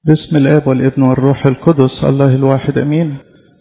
باسم الآب والابن والروح القدس الله الواحد أمين.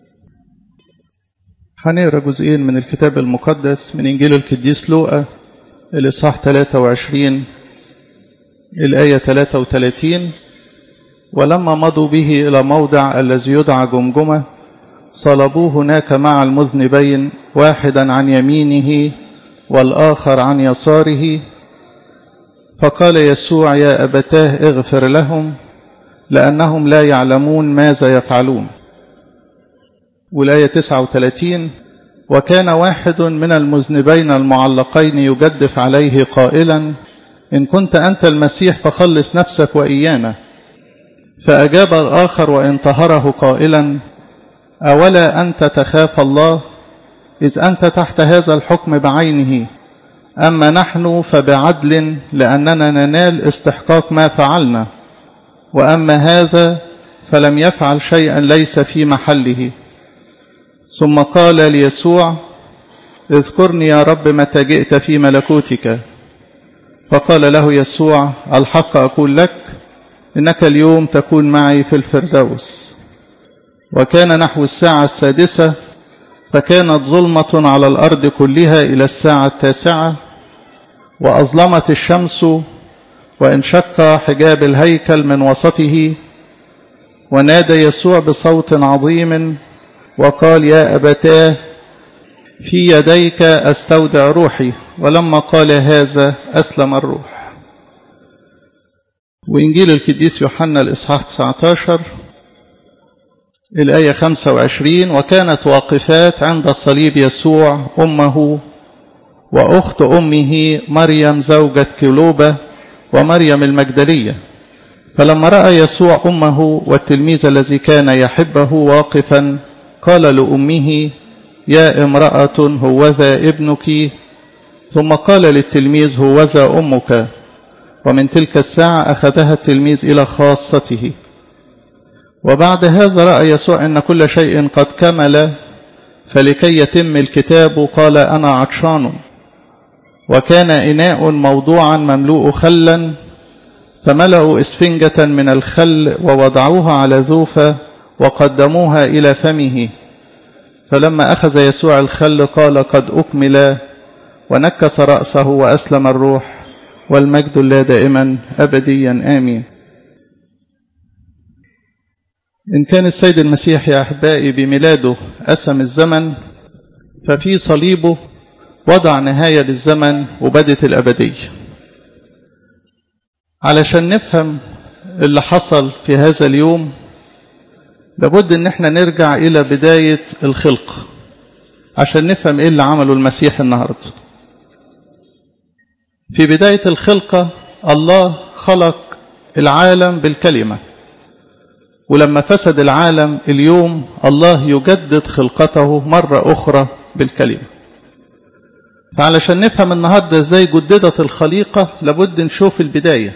هنقرأ جزئين من الكتاب المقدس من إنجيل القديس لوقا الإصحاح 23 الآية 33. ولما مضوا به إلى موضع الذي يدعى جمجمة صلبوه هناك مع المذنبين، واحدا عن يمينه والآخر عن يساره. فقال يسوع: يا أبتاه اغفر لهم لأنهم لا يعلمون ماذا يفعلون. والآية 39. وكان واحد من المذنبين المعلقين يجدف عليه قائلا: إن كنت أنت المسيح فخلص نفسك وإيانا. فأجاب الآخر وانتهره قائلا: أولا أنت تخاف الله إذ أنت تحت هذا الحكم بعينه، أما نحن فبعدل لأننا ننال استحقاق ما فعلنا، وأما هذا فلم يفعل شيئا ليس في محله. ثم قال ليسوع: اذكرني يا رب متى جئت في ملكوتك. فقال له يسوع: الحق أقول لك إنك اليوم تكون معي في الفردوس. وكان نحو الساعة 6، فكانت ظلمة على الأرض كلها إلى الساعة 9، وأظلمت الشمس، وانشق حجاب الهيكل من وسطه. ونادى يسوع بصوت عظيم وقال: يا أبتاه في يديك أستودع روحي. ولما قال هذا أسلم الروح. وإنجيل القديس يوحنا الإصحاح 19 الآية 25. وكانت واقفات عند الصليب يسوع أمه وأخت أمه مريم زوجة كلوبة ومريم المجدلية. فلما رأى يسوع أمه والتلميذ الذي كان يحبه واقفا قال لأمه: يا امرأة هوذا ابنك. ثم قال للتلميذ: هوذا أمك. ومن تلك الساعة أخذها التلميذ إلى خاصته. وبعد هذا رأى يسوع أن كل شيء قد كمل، فلكي يتم الكتاب قال: أنا عطشان. وكان إناء موضوعا مملوء خلا، فملأوا إسفنجة من الخل ووضعوها على ذوفة وقدموها إلى فمه. فلما أخذ يسوع الخل قال: قد أكمل، ونكس رأسه وأسلم الروح. والمجد لله دائما أبديا آمين. إن كان السيد المسيح يا أحبائي بميلاده أسم الزمن، ففي صليبه وضع نهاية للزمن وبدت الأبدية. علشان نفهم اللي حصل في هذا اليوم لابد ان احنا نرجع الى بداية الخلق عشان نفهم ايه اللي عمله المسيح النهاردة. في بداية الخلقة الله خلق العالم بالكلمة، ولما فسد العالم اليوم الله يجدد خلقته مرة أخرى بالكلمة. فعلشان نفهم النهاردة ازاي جددت الخليقة لابد نشوف البداية،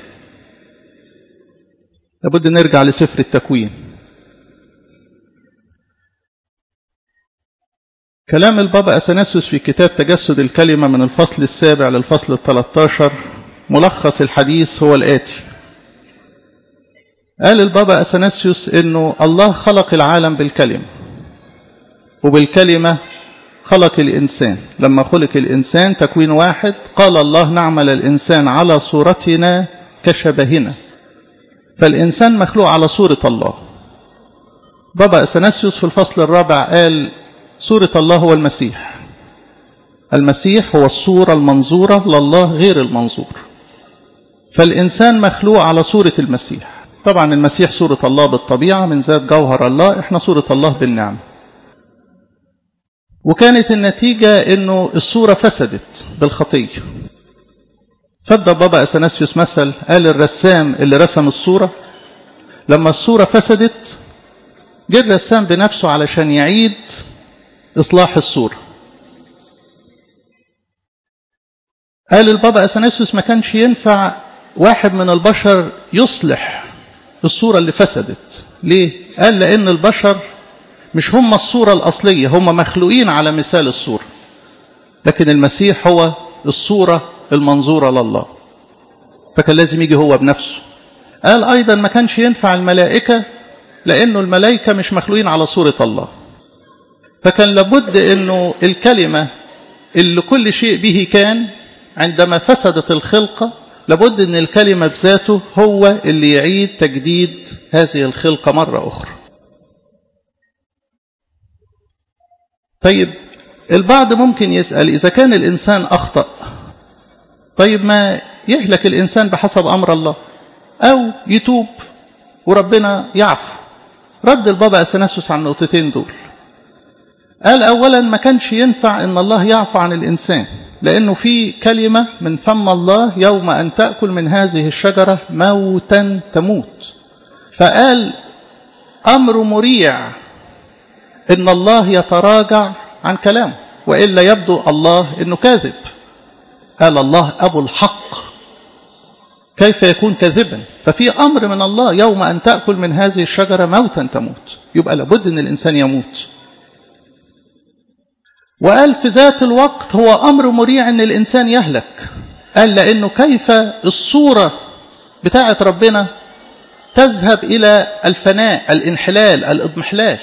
لابد نرجع لسفر التكوين. كلام البابا أثناسيوس في كتاب تجسد الكلمة من الفصل 7 للفصل 13 ملخص الحديث هو الآتي. قال البابا أثناسيوس إنه الله خلق العالم بالكلمة، وبالكلمة خلق الإنسان. لما خلق الإنسان تكوين 1 قال الله: نعمل الإنسان على صورتنا كشبهنا. فالإنسان مخلوق على صورة الله. بابا أثناسيوس في الفصل 4 قال: صورة الله هو المسيح. المسيح هو الصورة المنظورة لله غير المنظور. فالإنسان مخلوق على صورة المسيح. طبعا المسيح صورة الله بالطبيعة من ذات جوهر الله، احنا صورة الله بالنعم. وكانت النتيجة انه الصورة فسدت بالخطية. فدى بابا أثناسيوس مثل، قال: الرسام اللي رسم الصورة لما الصورة فسدت جه الرسام بنفسه علشان يعيد إصلاح الصورة. قال البابا أثناسيوس ما كانش ينفع واحد من البشر يصلح الصورة اللي فسدت. ليه؟ قال: لأن البشر مش هم الصورة الأصلية، هم مخلوقين على مثال الصورة، لكن المسيح هو الصورة المنظورة لله. فكان لازم يجي هو بنفسه قال أيضا ما كانش ينفع الملائكة، لأنه الملائكة مش مخلوقين على صورة الله، فكان لابد أنه الكلمة اللي كل شيء به كان عندما فسدت الخلقة لابد أن الكلمة بذاته هو اللي يعيد تجديد هذه الخلقة مرة أخرى. طيب البعض ممكن يسأل إذا كان الإنسان أخطأ، طيب ما يهلك الإنسان بحسب أمر الله أو يتوب وربنا يعفو. رد البابا أثناسيوس عن النقطتين دول. قال أولا ما كانش ينفع أن الله يعفو عن الإنسان، لأنه في كلمة من فم الله يوم أن تأكل من هذه الشجرة موتا تموت. فقال أمر مريع إن الله يتراجع عن كلامه، وإلا يبدو الله إنه كاذب. قال الله أبو الحق كيف يكون كاذبا؟ ففي أمر من الله يوم أن تأكل من هذه الشجرة موتا تموت، يبقى لابد أن الإنسان يموت. وقال في ذات الوقت هو أمر مريع أن الإنسان يهلك. قال لأنه كيف الصورة بتاعة ربنا تذهب إلى الفناء، الانحلال، الإضمحلال.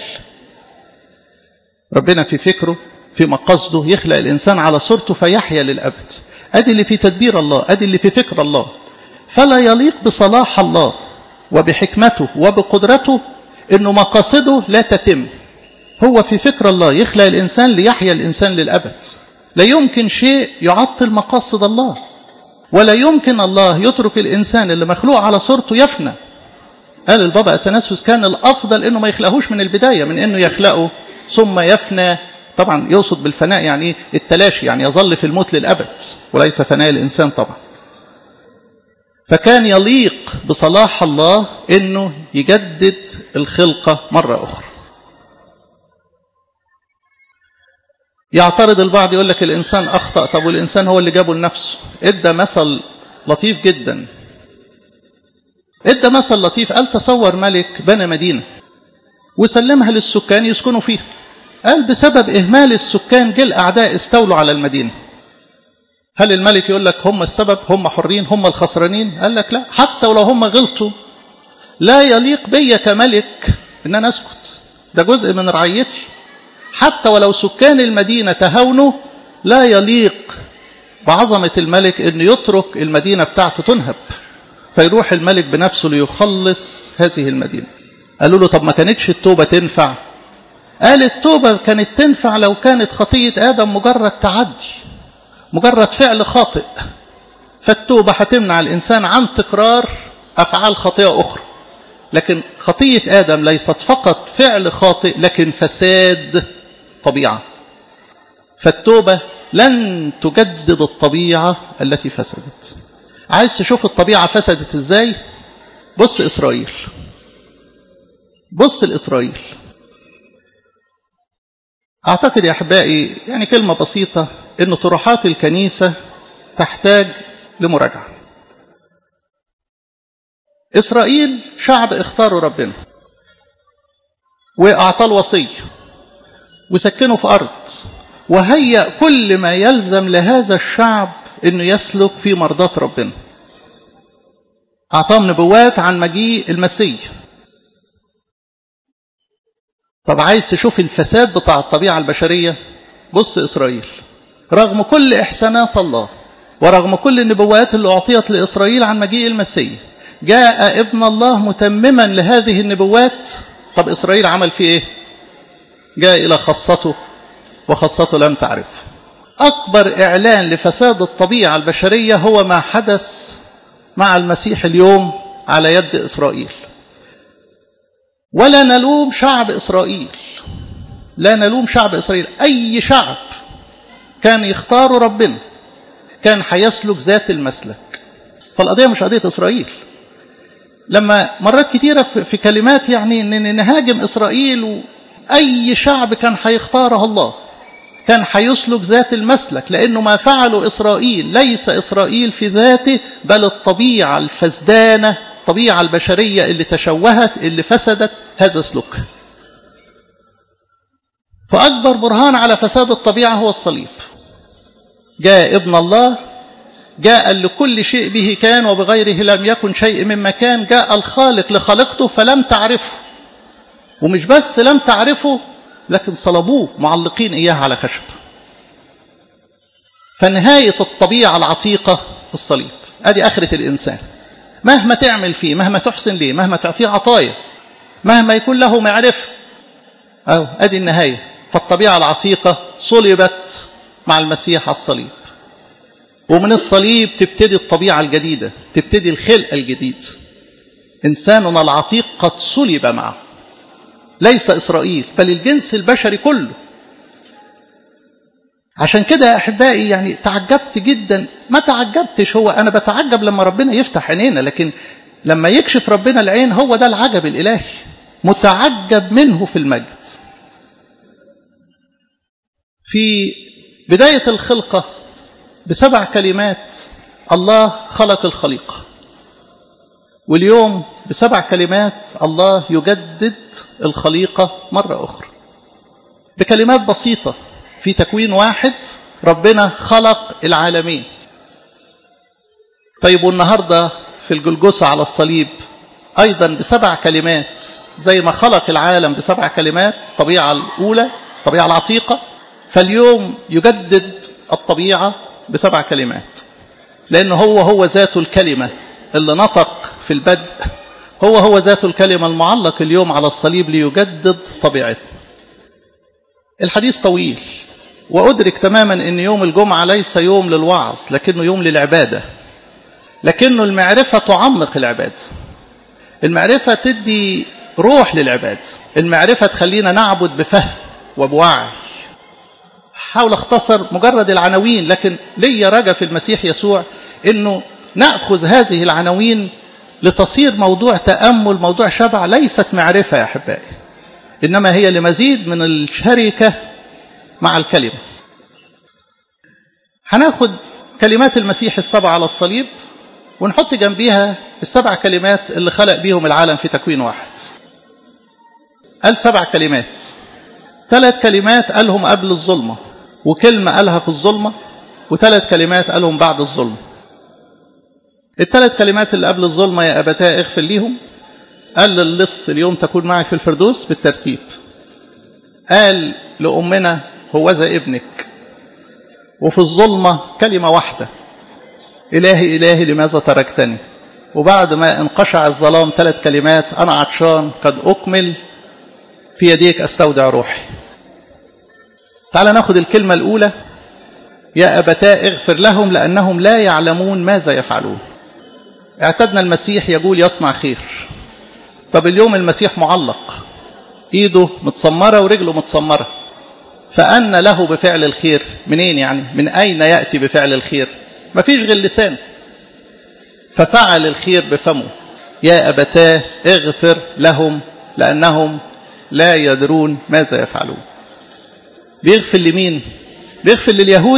ربنا في فكره في مقصده يخلق الإنسان على صورته فيحيا للأبد. أدي اللي في تدبير الله، أدي اللي في فكر الله. فلا يليق بصلاح الله وبحكمته وبقدرته إنه مقاصده لا تتم. هو في فكر الله يخلق الإنسان ليحيا الإنسان للأبد. لا يمكن شيء يعطل مقاصد الله، ولا يمكن الله يترك الإنسان اللي مخلوق على صورته يفنى. قال البابا أثناسيوس كان الأفضل إنه ما يخلقهوش من البداية، من إنه يخلقه ثم يفنى. طبعا يقصد بالفناء يعني التلاشي، يعني يظل في الموت للأبد وليس فناء الإنسان طبعا. فكان يليق بصلاح الله إنه يجدد الخلقة مرة أخرى. يعترض البعض يقول لك الإنسان أخطأ. طب والإنسان هو اللي جابه لنفسه. ادى مثل لطيف جدا، ادى مثل لطيف. قال تصور ملك بنى مدينة وسلمها للسكان يسكنوا فيها. قال بسبب إهمال السكان جه الأعداء استولوا على المدينة. هل الملك يقول لك هم السبب، هم حرين، هم الخسرانين؟ قال لك لا، حتى ولو هم غلطوا لا يليق بي كملك إن أنا أسكت، ده جزء من رعيتي. حتى ولو سكان المدينة تهاونوا لا يليق بعظمة الملك أن يترك المدينة بتاعته تنهب، فيروح الملك بنفسه ليخلص هذه المدينة. قالوا له طب ما كانتش التوبة تنفع؟ قال التوبة كانت تنفع لو كانت خطية آدم مجرد تعدي، مجرد فعل خاطئ، فالتوبة هتمنع الإنسان عن تكرار أفعال خاطئة أخرى. لكن خطية آدم ليست فقط فعل خاطئ، لكن فساد طبيعة. فالتوبة لن تجدد الطبيعة التي فسدت. عايز تشوف الطبيعة فسدت ازاي؟ بص إسرائيل، بص لإسرائيل. أعتقد يا أحبائي يعني كلمة بسيطة إن طروحات الكنيسة تحتاج لمراجعة. إسرائيل شعب اختاروا ربنا وأعطاه الوصية وسكنوا في أرض، وهيأ كل ما يلزم لهذا الشعب إنه يسلك في مرضاة ربنا. أعطاهم نبوات عن مجيء المسيح. طب عايز تشوف الفساد بتاع الطبيعة البشرية؟ بص إسرائيل، رغم كل إحسانات الله ورغم كل النبوات اللي أعطيت لإسرائيل عن مجيء المسيح، جاء ابن الله متمما لهذه النبوات. طب إسرائيل عمل فيه إيه؟ جاء إلى خاصته وخاصته لم تعرف. أكبر إعلان لفساد الطبيعة البشرية هو ما حدث مع المسيح اليوم على يد إسرائيل. ولا نلوم شعب إسرائيل، لا نلوم شعب إسرائيل. أي شعب كان يختار ربنا كان هيسلك ذات المسلك. فالقضية مش قضية إسرائيل. لما مرات كتيرة في كلمات يعني إن نهاجم إسرائيل، أي شعب كان هيختاره الله كان هيسلك ذات المسلك، لأنه ما فعله إسرائيل ليس إسرائيل في ذاته، بل الطبيعة الفسدانة، الطبيعة البشرية اللي تشوهت، اللي فسدت، هذا سلوك. فأكبر برهان على فساد الطبيعة هو الصليب. جاء ابن الله جاء لكل شيء به كان وبغيره لم يكن شيء مما كان. جاء الخالق لخلقته فلم تعرفه، ومش بس لم تعرفه لكن صلبوه معلقين إياه على خشب. فنهاية الطبيعة العتيقة الصليب. أدي آخرة الإنسان، مهما تعمل فيه، مهما تحسن ليه، مهما تعطيه عطايا، مهما يكون له معرفة، أدي النهاية. فالطبيعة العتيقة صلبت مع المسيح على الصليب، ومن الصليب تبتدي الطبيعة الجديدة، تبتدي الخلق الجديد. إنساننا العتيق قد صلب معه، ليس إسرائيل بل الجنس البشري كله. عشان كده يا أحبائي يعني تعجبت جدا، ما تعجبتش، هو أنا بتعجب لما ربنا يفتح عينينا، لكن لما يكشف ربنا العين هو ده العجب الإلهي، متعجب منه في المجد. في بداية الخلقة ب7 كلمات الله خلق الخليقة، واليوم ب7 كلمات الله يجدد الخليقة مرة أخرى، بكلمات بسيطة. في تكوين 1 ربنا خلق العالمين. طيب والنهاردة في الجلجسة على الصليب أيضا ب7 كلمات، زي ما خلق العالم ب7 كلمات، الطبيعة الأولى الطبيعة العتيقة، فاليوم يجدد الطبيعة ب7 كلمات، لأن هو ذات الكلمة اللي نطق في البدء، هو ذات الكلمة المعلق اليوم على الصليب ليجدد طبيعتنا. الحديث طويل، وأدرك تماما أن يوم الجمعة ليس يوم للوعظ لكنه يوم للعبادة، لكنه المعرفة تعمق العبادة، المعرفة تدي روح للعبادة، المعرفة تخلينا نعبد بفهم وبوعي. حاول اختصر مجرد العناوين، لكن لي رجا في المسيح يسوع أنه نأخذ هذه العناوين لتصير موضوع تأمل، موضوع شبع، ليست معرفة يا أحبائي، إنما هي لمزيد من الشركة مع الكلمة. هناخد كلمات المسيح ال7 على الصليب ونحط جنبيها ال7 كلمات اللي خلق بيهم العالم في تكوين 1. قال 7 كلمات، 3 كلمات قالهم قبل الظلمة، وكلمة قالها في الظلمة، و3 كلمات قالهم بعد الظلمة. ال3 كلمات اللي قبل الظلمة: يا أبتاه اغفر ليهم. قال للص: اليوم تكون معي في الفردوس، بالترتيب. قال لأمنا: هوذا ابنك. وفي الظلمة كلمة واحدة: إلهي إلهي لماذا تركتني. وبعد ما انقشع الظلام 3 كلمات: أنا عطشان قد أكمل، في يديك أستودع روحي. تعال ناخد الكلمة الأولى: يا أبتاه اغفر لهم لأنهم لا يعلمون ماذا يفعلون. اعتدنا المسيح يقول يصنع خير. طب اليوم المسيح معلق، ايده متسمرة ورجله متسمرة، فأن له بفعل الخير؟ منين يعني؟ من أين يأتي بفعل الخير؟ ما فيش غير لسان. ففعل الخير بفمه: يا أبتاه اغفر لهم لأنهم لا يدرون ماذا يفعلون. بيغفر لمين؟ بيغفر لليهود؟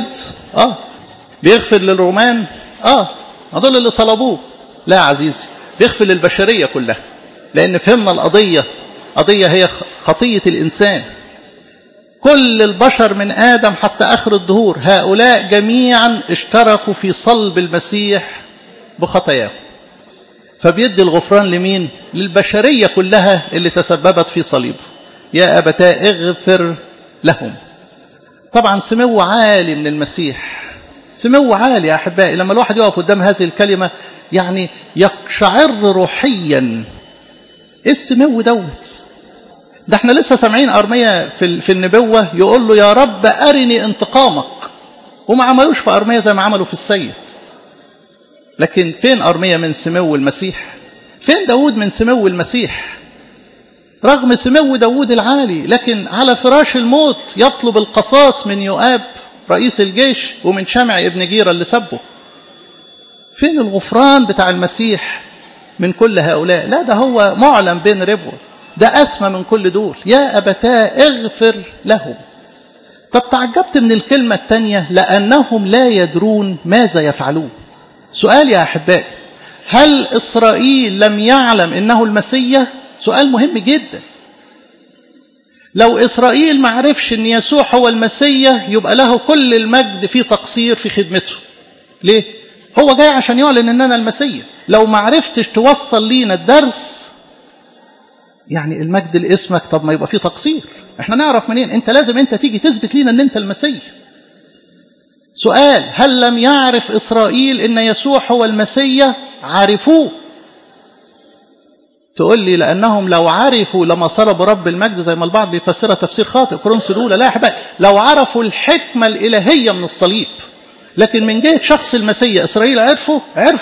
بيغفر للرومان؟ هذول اللي صلبوه. لا عزيزي، بيغفر للبشرية كلها، لأن فهمنا القضية هي خطية الإنسان. كل البشر من آدم حتى آخر الدهور، هؤلاء جميعا اشتركوا في صلب المسيح بخطاياهم، فبيدي الغفران لمين؟ للبشرية كلها اللي تسببت في صليبه. يا أبتاه اغفر لهم. طبعا سمو عالي من المسيح، سمو عالي يا أحبائي. لما الواحد يقف قدام هذه الكلمة يعني يقشعر روحيا. إيه السمو دوت؟ ده احنا لسه سامعين أرميا في النبوة يقول له: يا رب أرني انتقامك. وما عملوش في أرميا زي ما عملوا في السيد. لكن فين أرميا من سمو المسيح؟ فين داود من سمو المسيح؟ رغم سمو داود العالي، لكن على فراش الموت يطلب القصاص من يؤاب رئيس الجيش ومن شمع ابن جيرة اللي سبه. فين الغفران بتاع المسيح من كل هؤلاء؟ لا، ده هو معلم بين ربوة، ده أسمى من كل دول. يا أبتاه اغفر لهم. طب تعجبت من الكلمة الثانية: لأنهم لا يدرون ماذا يفعلون. سؤال يا أحبائي: هل إسرائيل لم يعلم إنه المسيح؟ سؤال مهم جدا. لو إسرائيل ما عرفش إن يسوع هو المسيح يبقى له كل المجد في تقصير في خدمته. ليه؟ هو جاي عشان يعلن ان انا المسيح. لو ما عرفتش توصل لينا الدرس يعني المجد لاسمك، طب ما يبقى فيه تقصير. احنا نعرف منين؟ انت لازم انت تيجي تثبت لينا ان انت المسيح. سؤال: هل لم يعرف إسرائيل إن يسوع هو المسيح؟ عرفوه. تقول لي لأنهم لو عرفوا لما صلبوا رب المجد، زي ما البعض بيفسرها تفسير خاطئ كورنثوس الأولى. لا يا حبايبي، لو عرفوا الحكمة الإلهية من الصليب. لكن من جهة شخص المسيح إسرائيل عرفوا.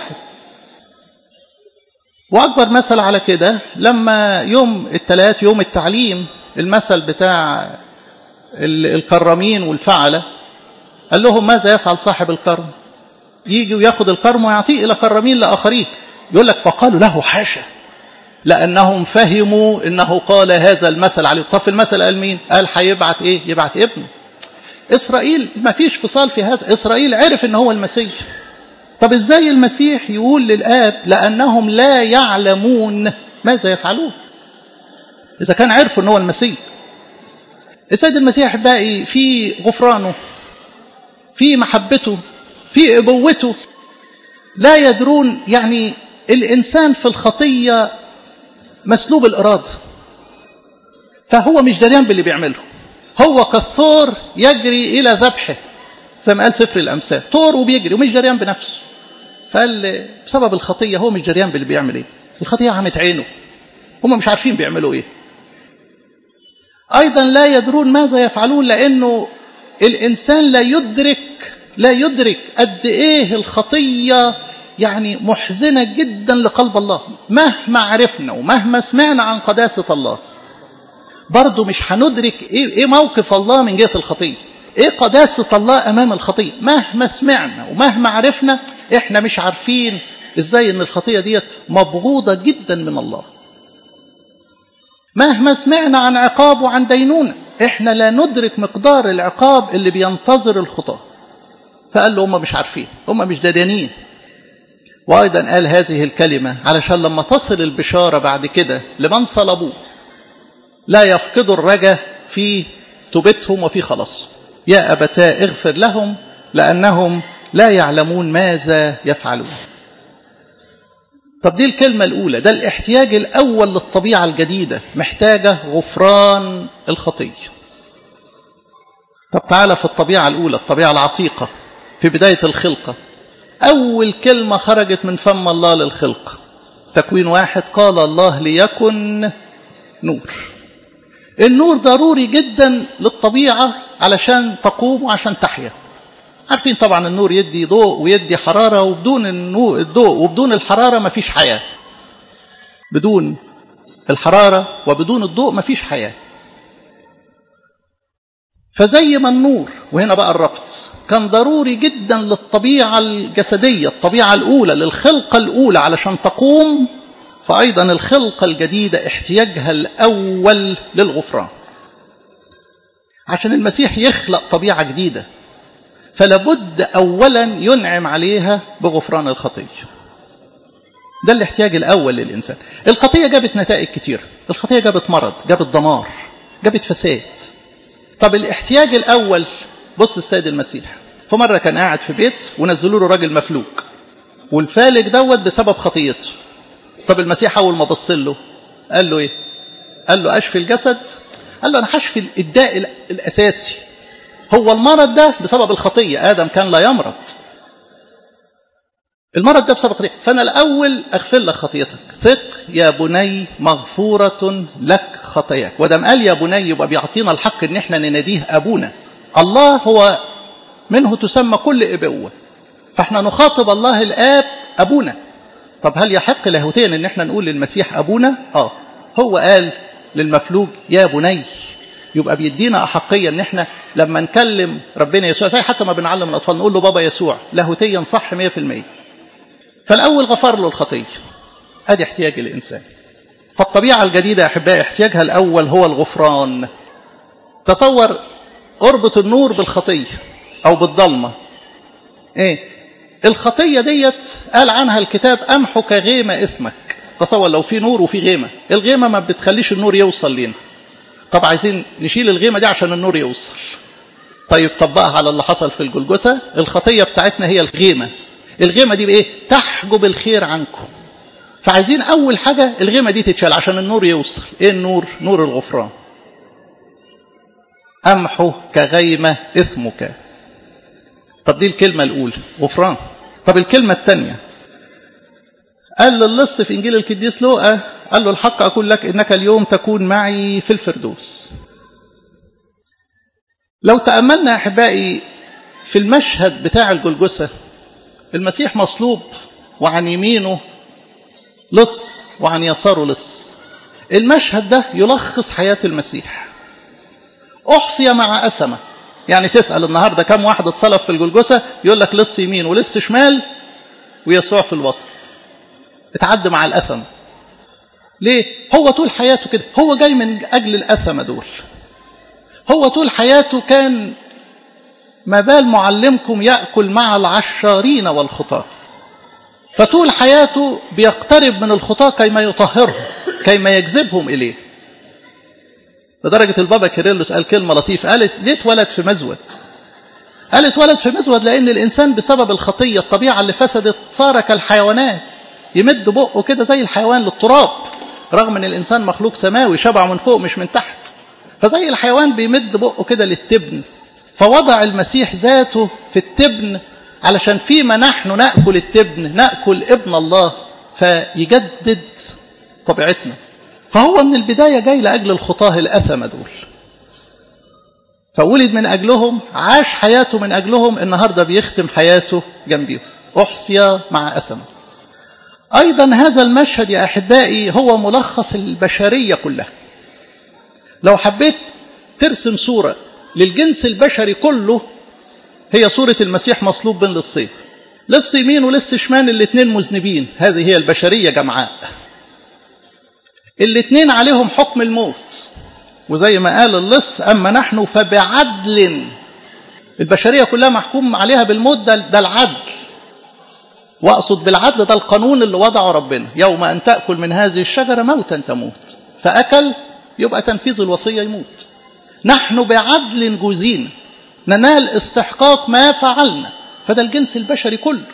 وأكبر مثل على كده لما يوم الثلاث، يوم التعليم، المثل بتاع الكرامين والفعلة، قال لهم: ماذا يفعل صاحب الكرم؟ يجي وياخد الكرم ويعطيه إلى كرامين لآخرين. يقول لك: فقالوا له: حاشا، لأنهم فهموا إنه قال هذا المثل عليه. طب في المثل قال مين؟ قال هيبعت إيه؟ يبعت ابنه. إسرائيل ما فيش فصال في هذا. إسرائيل عرف إن هو المسيح. طب إزاي المسيح يقول للآب لأنهم لا يعلمون ماذا يفعلون؟ إذا كان عرفوا إن هو المسيح. السيد المسيح باقي في غفرانه، في محبته، في أبوته. لا يدرون يعني الإنسان في الخطية مسلوب الإرادة، فهو مش دريان باللي بيعمله. هو كالثور يجري إلى ذبحه، زي ما قال سفر الأمثال، ثور وبيجري ومش دريان بنفسه. فقال بسبب الخطية هو مش دريان باللي بيعمل إيه. الخطية عمت عينه، هم مش عارفين بيعملوا إيه. أيضا لا يدرون ماذا يفعلون، لأنه الإنسان لا يدرك قد إيه الخطية يعني محزنة جدا لقلب الله. مهما عرفنا ومهما سمعنا عن قداسة الله، برضو مش هندرك إيه موقف الله من جهة الخطية، إيه قداسة الله أمام الخطية. مهما سمعنا ومهما عرفنا، إحنا مش عارفين إزاي إن الخطية دي مبغوضة جدا من الله. مهما سمعنا عن عقاب وعن دينونة، إحنا لا ندرك مقدار العقاب اللي بينتظر الخطاة. فقال له: هم مش عارفين، هم مش دادانين. وأيضا قال هذه الكلمة علشان لما تصل البشارة بعد كده لمن صلبوه لا يفقدوا الرجاء في توبتهم وفي خلاص. يا أبتاه اغفر لهم لأنهم لا يعلمون ماذا يفعلون. طب دي الكلمة الأولى، ده الاحتياج الأول للطبيعة الجديدة، محتاجة غفران الخطية. طب تعالى في الطبيعة الأولى، الطبيعة العتيقة في بداية الخلقة. أول كلمة خرجت من فم الله للخلق، تكوين 1: قال الله ليكن نور. النور ضروري جدا للطبيعة علشان تقوم وعشان تحيا. عارفين طبعا النور يدي ضوء ويدي حرارة، وبدون الضوء وبدون الحرارة ما فيش حياة. بدون الحرارة وبدون الضوء ما فيش حياة. فزي ما النور، وهنا بقى الربط، كان ضروري جدا للطبيعة الجسدية، الطبيعة الأولى للخلقة الأولى علشان تقوم، فأيضا الخلقة الجديدة احتياجها الأول للغفران. عشان المسيح يخلق طبيعة جديدة فلابد أولا ينعم عليها بغفران الخطية. ده الاحتياج الأول للإنسان. الخطية جابت نتائج كتير، الخطية جابت مرض، جابت دمار، جابت فساد. طب الاحتياج الأول، بص السيد المسيح في مرة كان قاعد في بيت ونزلوا له راجل مفلوج، والفالج دوت بسبب خطيته. طب المسيح أول ما بص له قال له إيه؟ قال له: أشفي الجسد؟ قال له: أنا هشفي الداء الأساسي. هو المرض ده بسبب الخطية، آدم كان لا يمرض، المرض ده بسبب الخطية. فأنا الأول أغفر لك خطيتك، ثق يا بني مغفورة لك خطاياك. ودم قال يا بني يبقى بيعطينا الحق إن احنا نناديه أبونا. الله هو منه تسمى كل أبوة، فاحنا نخاطب الله الآب أبونا. طب هل يحق لاهوتيا إن احنا نقول للمسيح أبونا؟ هو قال للمفلوج يا بني، يبقى بيدينا أحقية إن احنا لما نكلم ربنا يسوع، زي حتى ما بنعلم الأطفال نقول له بابا يسوع، لاهوتيا صح 100%. فالأول غفر له الخطية، هذا احتياج الإنسان. فالطبيعة الجديدة يا أحبائي احتياجها الأول هو الغفران. تصور اربط النور بالخطية أو بالضلمة. الخطية ديت قال عنها الكتاب: أمحو كغيمة إثمك. تصور لو في نور وفي غيمة، الغيمة ما بتخليش النور يوصل لنا. طب عايزين نشيل الغيمة دي عشان النور يوصل. طيب طبقها على اللي حصل في الجلجثة. الخطية بتاعتنا هي الغيمة. الغيمة دي بإيه؟ تحجب الخير عنكم. فعايزين أول حاجة الغيمة دي تتشال عشان النور يوصل. إيه النور؟ نور الغفران. أمحو كغيمة إثمك. طب دي الكلمة الأولى غفران. طب الكلمة الثانية قال للص في إنجيل القديس لوقا، قال له الحق أقول لك إنك اليوم تكون معي في الفردوس. لو تأملنا أحبائي في المشهد بتاع الجلجثة، المسيح مصلوب وعن يمينه لص وعن يساره لص. المشهد ده يلخص حياة المسيح. أحصي مع أسمة. يعني تسأل النهاردة كم واحد اتصلب في الجلجثة، يقول لك لص يمين ولص شمال ويسوع في الوسط. اتعد مع الأثم. ليه؟ هو طول حياته كده، هو جاي من أجل الأثم دول. هو طول حياته كان ما بال معلمكم يأكل مع العشارين والخطاة. فطول حياته بيقترب من الخطاة كيما يطهرهم، كيما يجذبهم إليه. لدرجة البابا كيرلس قال كلمة لطيفة، قالت ليه اتولد في مزود؟ قال اتولد في مزود لأن الإنسان بسبب الخطية الطبيعة اللي فسدت صار كالحيوانات، يمد بقه كده زي الحيوان للتراب، رغم ان الإنسان مخلوق سماوي شبع من فوق مش من تحت. فزي الحيوان بيمد بقه كده للتبن، فوضع المسيح ذاته في التبن علشان فيما نحن نأكل التبن نأكل ابن الله، فيجدد طبيعتنا. فهو من البداية جاي لأجل الخطاه الأثم دول، فولد من أجلهم، عاش حياته من أجلهم، النهاردة بيختم حياته جنبيهم. أحصي مع أسمة. أيضا هذا المشهد يا أحبائي هو ملخص البشرية كلها. لو حبيت ترسم صورة للجنس البشري كله، هي صورة المسيح مصلوب بين لصين، لص يمين ولص شمال، الاثنين مذنبين. هذه هي البشرية جمعاء، الاثنين عليهم حكم الموت. وزي ما قال اللص أما نحن فبعدل. البشرية كلها محكوم عليها بالموت، ده العدل. وأقصد بالعدل ده القانون اللي وضعه ربنا، يوم أن تأكل من هذه الشجرة موتا تموت. فأكل يبقى تنفيذ الوصية يموت. نحن بعدل جوزين ننال استحقاق ما فعلنا. فده الجنس البشري كله.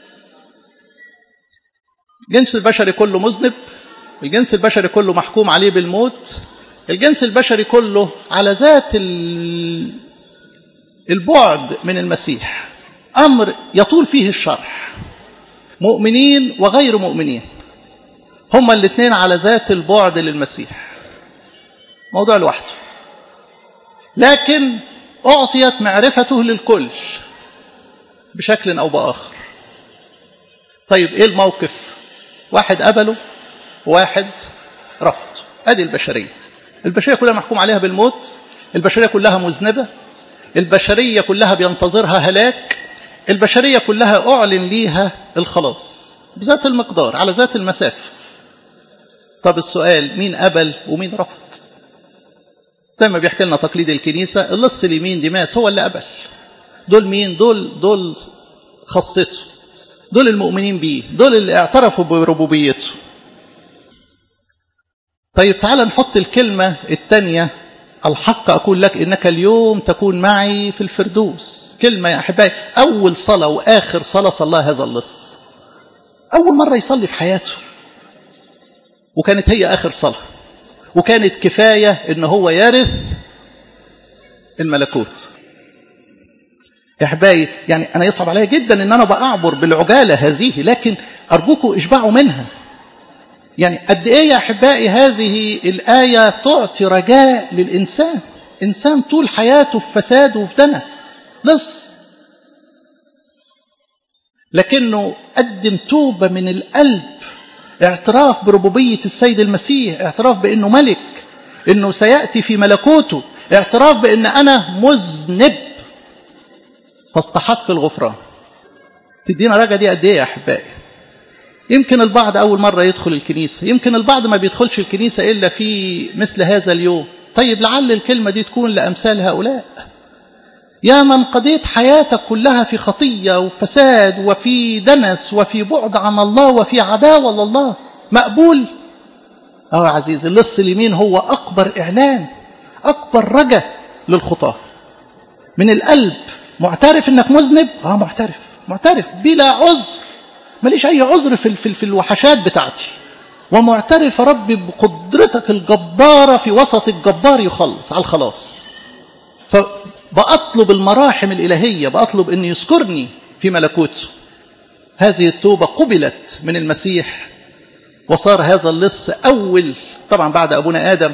الجنس البشري كله مذنب، الجنس البشري كله محكوم عليه بالموت، الجنس البشري كله على ذات البعد من المسيح. أمر يطول فيه الشرح. مؤمنين وغير مؤمنين هما الاثنين على ذات البعد للمسيح، موضوع لوحده. لكن أعطيت معرفته للكل بشكل أو بآخر. طيب إيه الموقف؟ واحد قبله وواحد رفض. أدي البشرية. البشرية كلها محكوم عليها بالموت، البشرية كلها مذنبة، البشرية كلها بينتظرها هلاك، البشرية كلها أعلن ليها الخلاص بذات المقدار على ذات المسافة. طب السؤال، مين قبل ومين رفض؟ زي ما بيحكي لنا تقليد الكنيسة، اللص اليمين ديماس هو اللي قبل. دول مين؟ دول خاصته، دول المؤمنين بيه، دول اللي اعترفوا بربوبيته. طيب تعال نحط الكلمة الثانية، الحق أقول لك إنك اليوم تكون معي في الفردوس. كلمة يا أحبائي، أول صلاة وآخر صلاة صلاها هذا اللص، أول مرة يصلي في حياته، وكانت هي آخر صلاة، وكانت كفاية إن هو يرث الملكوت. يا أحبائي يعني أنا يصعب علي جدا إن أنا بأعبر بالعجالة هذه، لكن أرجوكم اشبعوا منها. يعني قد إيه يا أحبائي هذه الآية تعطي رجاء للإنسان. إنسان طول حياته في فساد وفي دنس، لص، لكنه قدم توبة من القلب، اعتراف بربوبية السيد المسيح، اعتراف بأنه ملك، أنه سيأتي في ملكوته، اعتراف بأن أنا مذنب فاستحق الغفران. تدينا رجاء دي قد إيه يا أحبائي؟ يمكن البعض أول مرة يدخل الكنيسة، يمكن البعض ما بيدخلش الكنيسة إلا في مثل هذا اليوم. طيب لعل الكلمة دي تكون لأمثال هؤلاء. يا من قضيت حياتك كلها في خطية وفساد وفي دنس وفي بعد عن الله وفي عداوة لله، مقبول؟ يا عزيزي، اللص اليمين هو أكبر إعلان، أكبر رجاء للخطاة. من القلب معترف إنك مذنب، معترف، معترف بلا عذر، ماليش أي عذر في الوحشات بتاعتي، ومعترف ربي بقدرتك الجبارة في وسط الجبار يخلص على الخلاص. فبأطلب المراحم الإلهية، بأطلب أن يذكرني في ملكوته. هذه التوبة قبلت من المسيح، وصار هذا اللص أول طبعا بعد أبونا آدم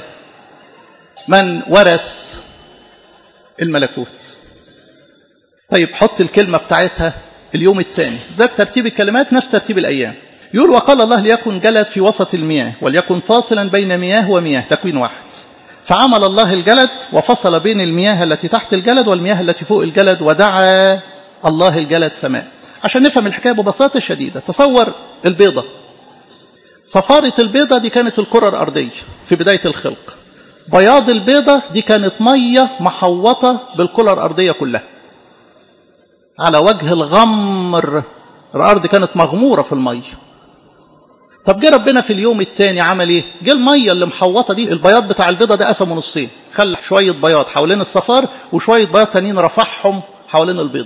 من ورث الملكوت. طيب حط الكلمة بتاعتها اليوم الثاني، ذات ترتيب الكلمات نفس ترتيب الأيام. يقول وقال الله ليكن جلد في وسط المياه وليكن فاصلا بين مياه ومياه، تكوين 1. فعمل الله الجلد وفصل بين المياه التي تحت الجلد والمياه التي فوق الجلد، ودعا الله الجلد سماء. عشان نفهم الحكاية ببساطة شديدة، تصور البيضة، صفارة البيضة دي كانت الكرة الأرضية في بداية الخلق، بياض البيضة دي كانت مية محوطة بالكرة الأرضية كلها على وجه الغمر، الأرض كانت مغمورة في المية. طب جه ربنا في اليوم الثاني عمل ايه؟ جه المية اللي محوطة دي، البياض بتاع البيضة ده قسمه نصين، خلى شوية بياض حوالين الصفار وشوية بياض تانيين رفعهم حوالين البيض،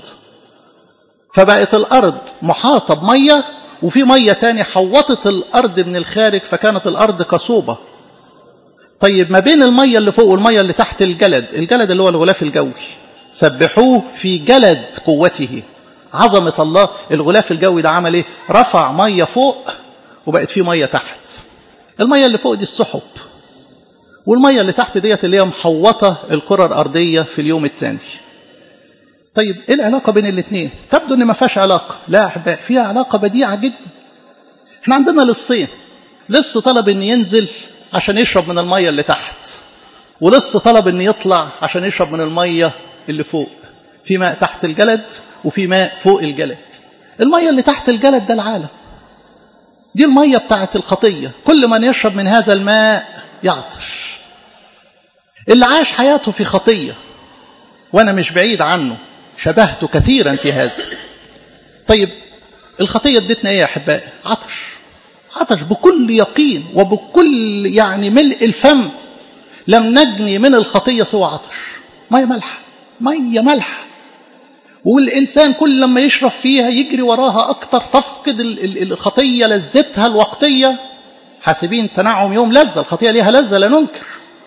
فبقت الأرض محاطة بمية، وفي مية تاني حوطت الأرض من الخارج، فكانت الأرض كصوبة. طيب ما بين المية اللي فوق والمية اللي تحت الجلد، الجلد اللي هو الغلاف الجوي، سبحوه في جلد قوته. عظمة الله، الغلاف الجوي ده عمل ايه؟ رفع مية فوق وبقت فيه مية تحت. المية اللي فوق دي السحب، والمية اللي تحت ديت اللي هي محوطة الكرة الأرضية في اليوم الثاني. طيب ايه العلاقة بين الاثنين؟ تبدو ان ما فيهاش علاقة. لا يا احبائي، فيها علاقة بديعة جدا. احنا عندنا لصين، لص طلب ان ينزل عشان يشرب من المية اللي تحت، ولص طلب ان يطلع عشان يشرب من المية اللي فوق. في ماء تحت الجلد وفي ماء فوق الجلد. المية اللي تحت الجلد ده العالم، دي المية بتاعت الخطية، كل من يشرب من هذا الماء يعطش. اللي عاش حياته في خطية، وانا مش بعيد عنه، شبهته كثيرا في هذا. طيب الخطية ادتنا ايه يا احبائي؟ عطش. عطش بكل يقين وبكل يعني ملء الفم. لم نجني من الخطية سوى عطش. مية ملح، مية ملح، والإنسان كل لما يشرب فيها يجري وراها أكتر، تفقد الخطية لذتها الوقتية. حاسبين تنعم يوم لذة، الخطية ليها لذة لا ننكر،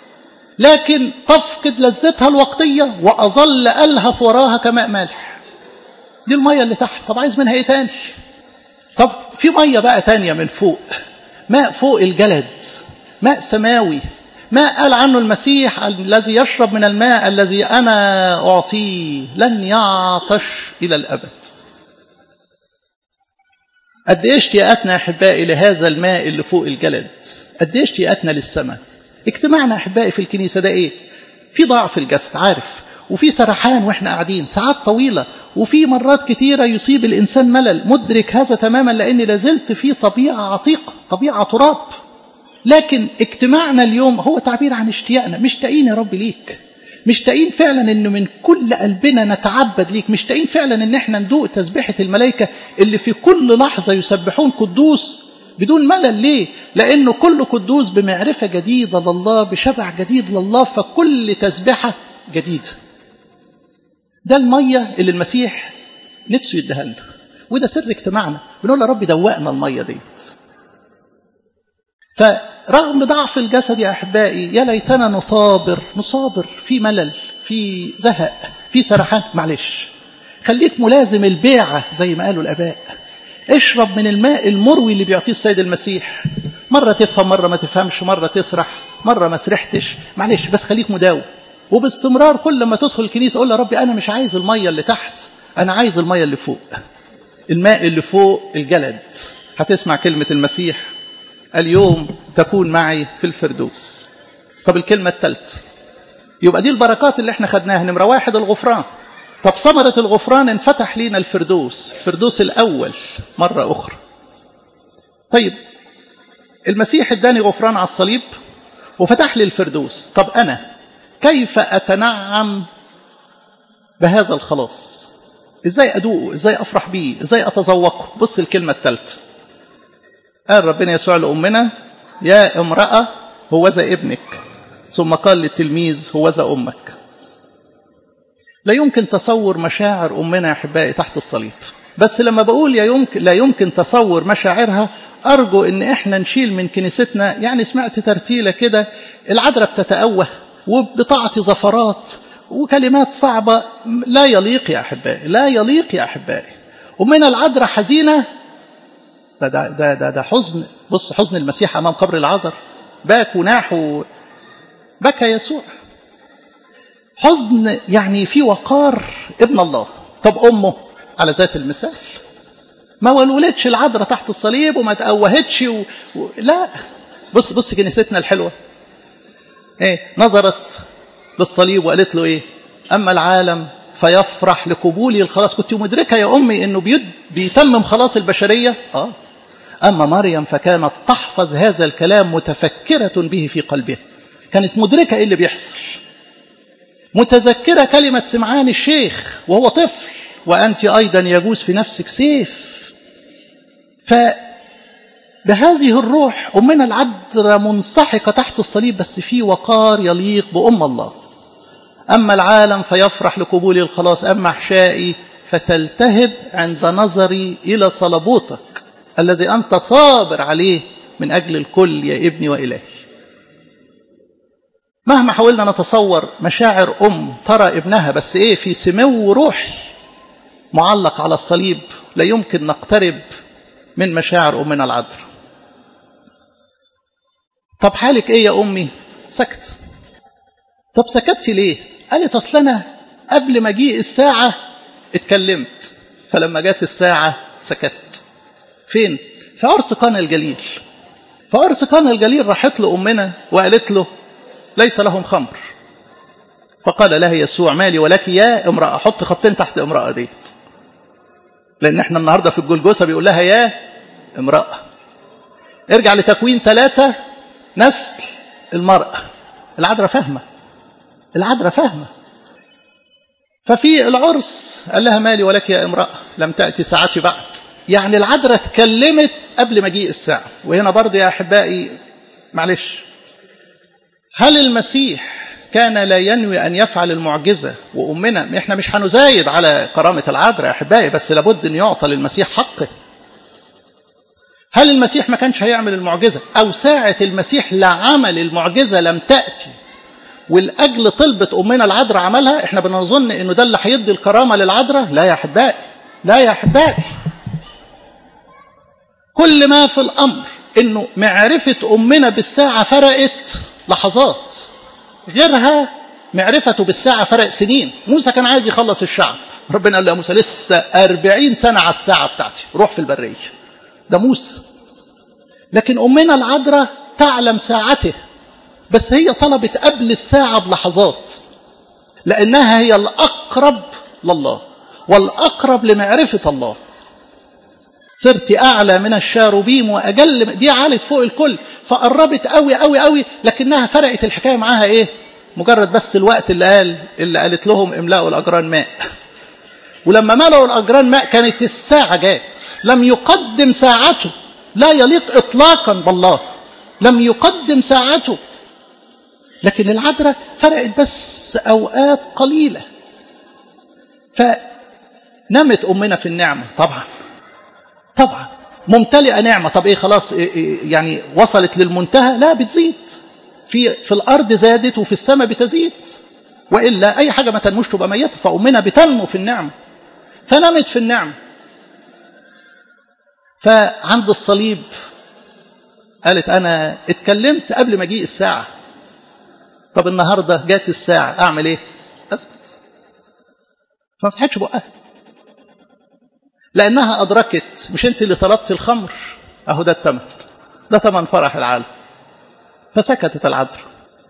لكن تفقد لذتها الوقتية وأظل ألهث وراها كماء مالح. دي المية اللي تحت. طب عايز منها ايه تاني؟ طب في مية بقى تانية من فوق، ماء فوق الجلد، ماء سماوي، ماء قال عنه المسيح الذي يشرب من الماء الذي أنا أعطيه لن يعطش إلى الأبد. قد إيه اشتياقاتنا يا أحبائي لهذا الماء اللي فوق الجلد، قد إيه اشتياقاتنا للسماء. اجتماعنا يا أحبائي في الكنيسة ده إيه؟ في ضعف الجسد عارف، وفي سرحان وإحنا قاعدين ساعات طويلة، وفي مرات كتيرة يصيب الإنسان ملل، مدرك هذا تماما لأني لازلت في طبيعة عتيقة، طبيعة تراب. لكن اجتماعنا اليوم هو تعبير عن اشتياقنا، مشتاقين يا رب ليك، مشتاقين فعلا ان من كل قلبنا نتعبد ليك، مشتاقين فعلا ان احنا ندوق تسبيحة الملائكة اللي في كل لحظة يسبحون قدوس بدون ملل. ليه؟ لانه كل قدوس بمعرفة جديدة لله، بشبع جديد لله، فكل تسبيحة جديدة. ده المية اللي المسيح نفسه يديها لنا، وده سر اجتماعنا. بنقول يا رب دوقنا المية ديت. فرغم ضعف الجسد يا أحبائي يا ليتنا نصابر في ملل، في زهق، في سرحان. معلش، خليك ملازم البيعة زي ما قالوا الآباء. اشرب من الماء المروي اللي بيعطيه السيد المسيح. مرة تفهم، مرة ما تفهمش، مرة تسرح، مرة ما سرحتش، معلش، بس خليك مداوم. وباستمرار كل ما تدخل الكنيسة قول يا ربي أنا مش عايز المية اللي تحت، أنا عايز المية اللي فوق، الماء اللي فوق الجلد. هتسمع كلمة المسيح اليوم تكون معي في الفردوس. طب الكلمة الثالثة، يبقى دي البركات اللي احنا خدناها. نمرة 1 الغفران. طب ثمرة الغفران انفتح لينا الفردوس، الفردوس الأول مرة أخرى. طيب المسيح اداني غفران على الصليب وفتح لي الفردوس. طب أنا كيف أتنعم بهذا الخلاص؟ إزاي أدوقه؟ إزاي أفرح بيه؟ إزاي أتذوقه؟ بص الكلمة الثالثة، قال ربنا يسوع لأمنا يا امرأة هوذا ابنك، ثم قال للتلميذ هوذا أمك. لا يمكن تصور مشاعر أمنا يا أحبائي تحت الصليب. بس لما بقول لا يمكن تصور مشاعرها، أرجو إن إحنا نشيل من كنيستنا. يعني سمعت ترتيلة كده العذراء بتتأوه وبتعطي زفرات وكلمات صعبة، لا يليق يا أحبائي، لا يليق يا أحبائي. ومن العذراء حزينة، ده حزن. بص حزن المسيح أمام قبر العذراء، باك وناح بكى يسوع. حزن يعني في وقار ابن الله. طب أمه على ذات المثال، ما ولدتش العذراء تحت الصليب وما تأوهتش لا. بص كنيستنا الحلوة ايه، نظرت للصليب وقالت له ايه؟ أما العالم فيفرح لقبولي الخلاص. كنت مدركة يا أمي إنه بيتمم خلاص البشرية. أما مريم فكانت تحفظ هذا الكلام متفكرة به في قلبها، كانت مدركة إيه اللي بيحصل، متذكرة كلمة سمعان الشيخ وهو طفل: وأنت أيضا يجوز في نفسك سيف. فبهذه الروح أمنا العذراء منسحقة تحت الصليب، بس في وقار يليق بأم الله. أما العالم فيفرح لقبول الخلاص، أما أحشائي فتلتهب عند نظري إلى صلبوتك الذي أنت صابر عليه من أجل الكل يا ابني وإلهي. مهما حاولنا نتصور مشاعر ترى ابنها، بس إيه، في سمو روحي معلق على الصليب، لا يمكن نقترب من مشاعر أمنا العذراء. طب حالك إيه يا أمي؟ سكت. طب سكتي ليه؟ قالت أصل أنا قبل ما جيء الساعة اتكلمت، فلما جات الساعة سكت. فين؟ في عرس قانا الجليل. في عرس قانا الجليل راحت له أمنا وقالت له: ليس لهم خمر. فقال لها يسوع: مالي ولك يا امرأة. حط خطين تحت امرأة ديت، لأن احنا النهاردة في الجلجوسة بيقول لها يا امرأة. ارجع لتكوين 3 نسل المرأة. العذراء فاهمة، العذراء فاهمة. ففي العرس قال لها: مالي ولك يا امرأة، لم تأتي ساعتي بعد. يعني العذراء اتكلمت قبل ما جيء الساعة. وهنا برضه يا أحبائي معلش، هل المسيح كان لا ينوي أن يفعل المعجزة وأمنا؟ إحنا مش هنزايد على كرامة العذراء يا أحبائي، بس لابد أن يعطى للمسيح حقه. هل المسيح ما كانش هيعمل المعجزة، أو ساعة المسيح لعمل المعجزة لم تأتي والأجل طلبة أمنا العذراء عملها؟ إحنا بنظن أنه ده اللي هيدي الكرامة للعذراء. لا يا أحبائي، لا يا أحبائي. كل ما في الأمر أنه معرفة أمنا بالساعة فرقت لحظات، غيرها معرفته بالساعة فرق سنين. موسى كان عايز يخلص الشعب، ربنا قال له: يا موسى لسه 40 سنة على الساعة بتاعتي، روح في البرية. ده موسى. لكن أمنا العذراء تعلم ساعته، بس هي طلبت قبل الساعة بلحظات، لأنها هي الأقرب لله والأقرب لمعرفة الله. صرت أعلى من الشاروبيم وأجل، دي عالت فوق الكل، فقربت قوي قوي قوي. لكنها فرقت الحكاية معاها إيه؟ مجرد بس الوقت اللي قالت لهم املأوا الأجران ماء. ولما ملأوا الأجران ماء كانت الساعة جات. لم يقدم ساعته، لا يليق إطلاقا بالله، لم يقدم ساعته. لكن العذراء فرقت بس أوقات قليلة، فنمت أمنا في النعمة. طبعا ممتلئة نعمة. طب إيه، خلاص يعني وصلت للمنتهى؟ لا، بتزيد. في الأرض زادت وفي السماء بتزيد، وإلا أي حاجة ما تنموش تبقى ميتة. فأمنا بتنمو في النعمة، فنمت في النعمة. فعند الصليب قالت: أنا اتكلمت قبل ما جيء الساعة. طب النهاردة جات الساعة، أعمل إيه؟ أسكت. فما فتحتش بقها، لأنها أدركت: مش أنت اللي طلبت الخمر؟ أهو ده الثمن، ده ثمن فرح العالم. فسكتت العذراء.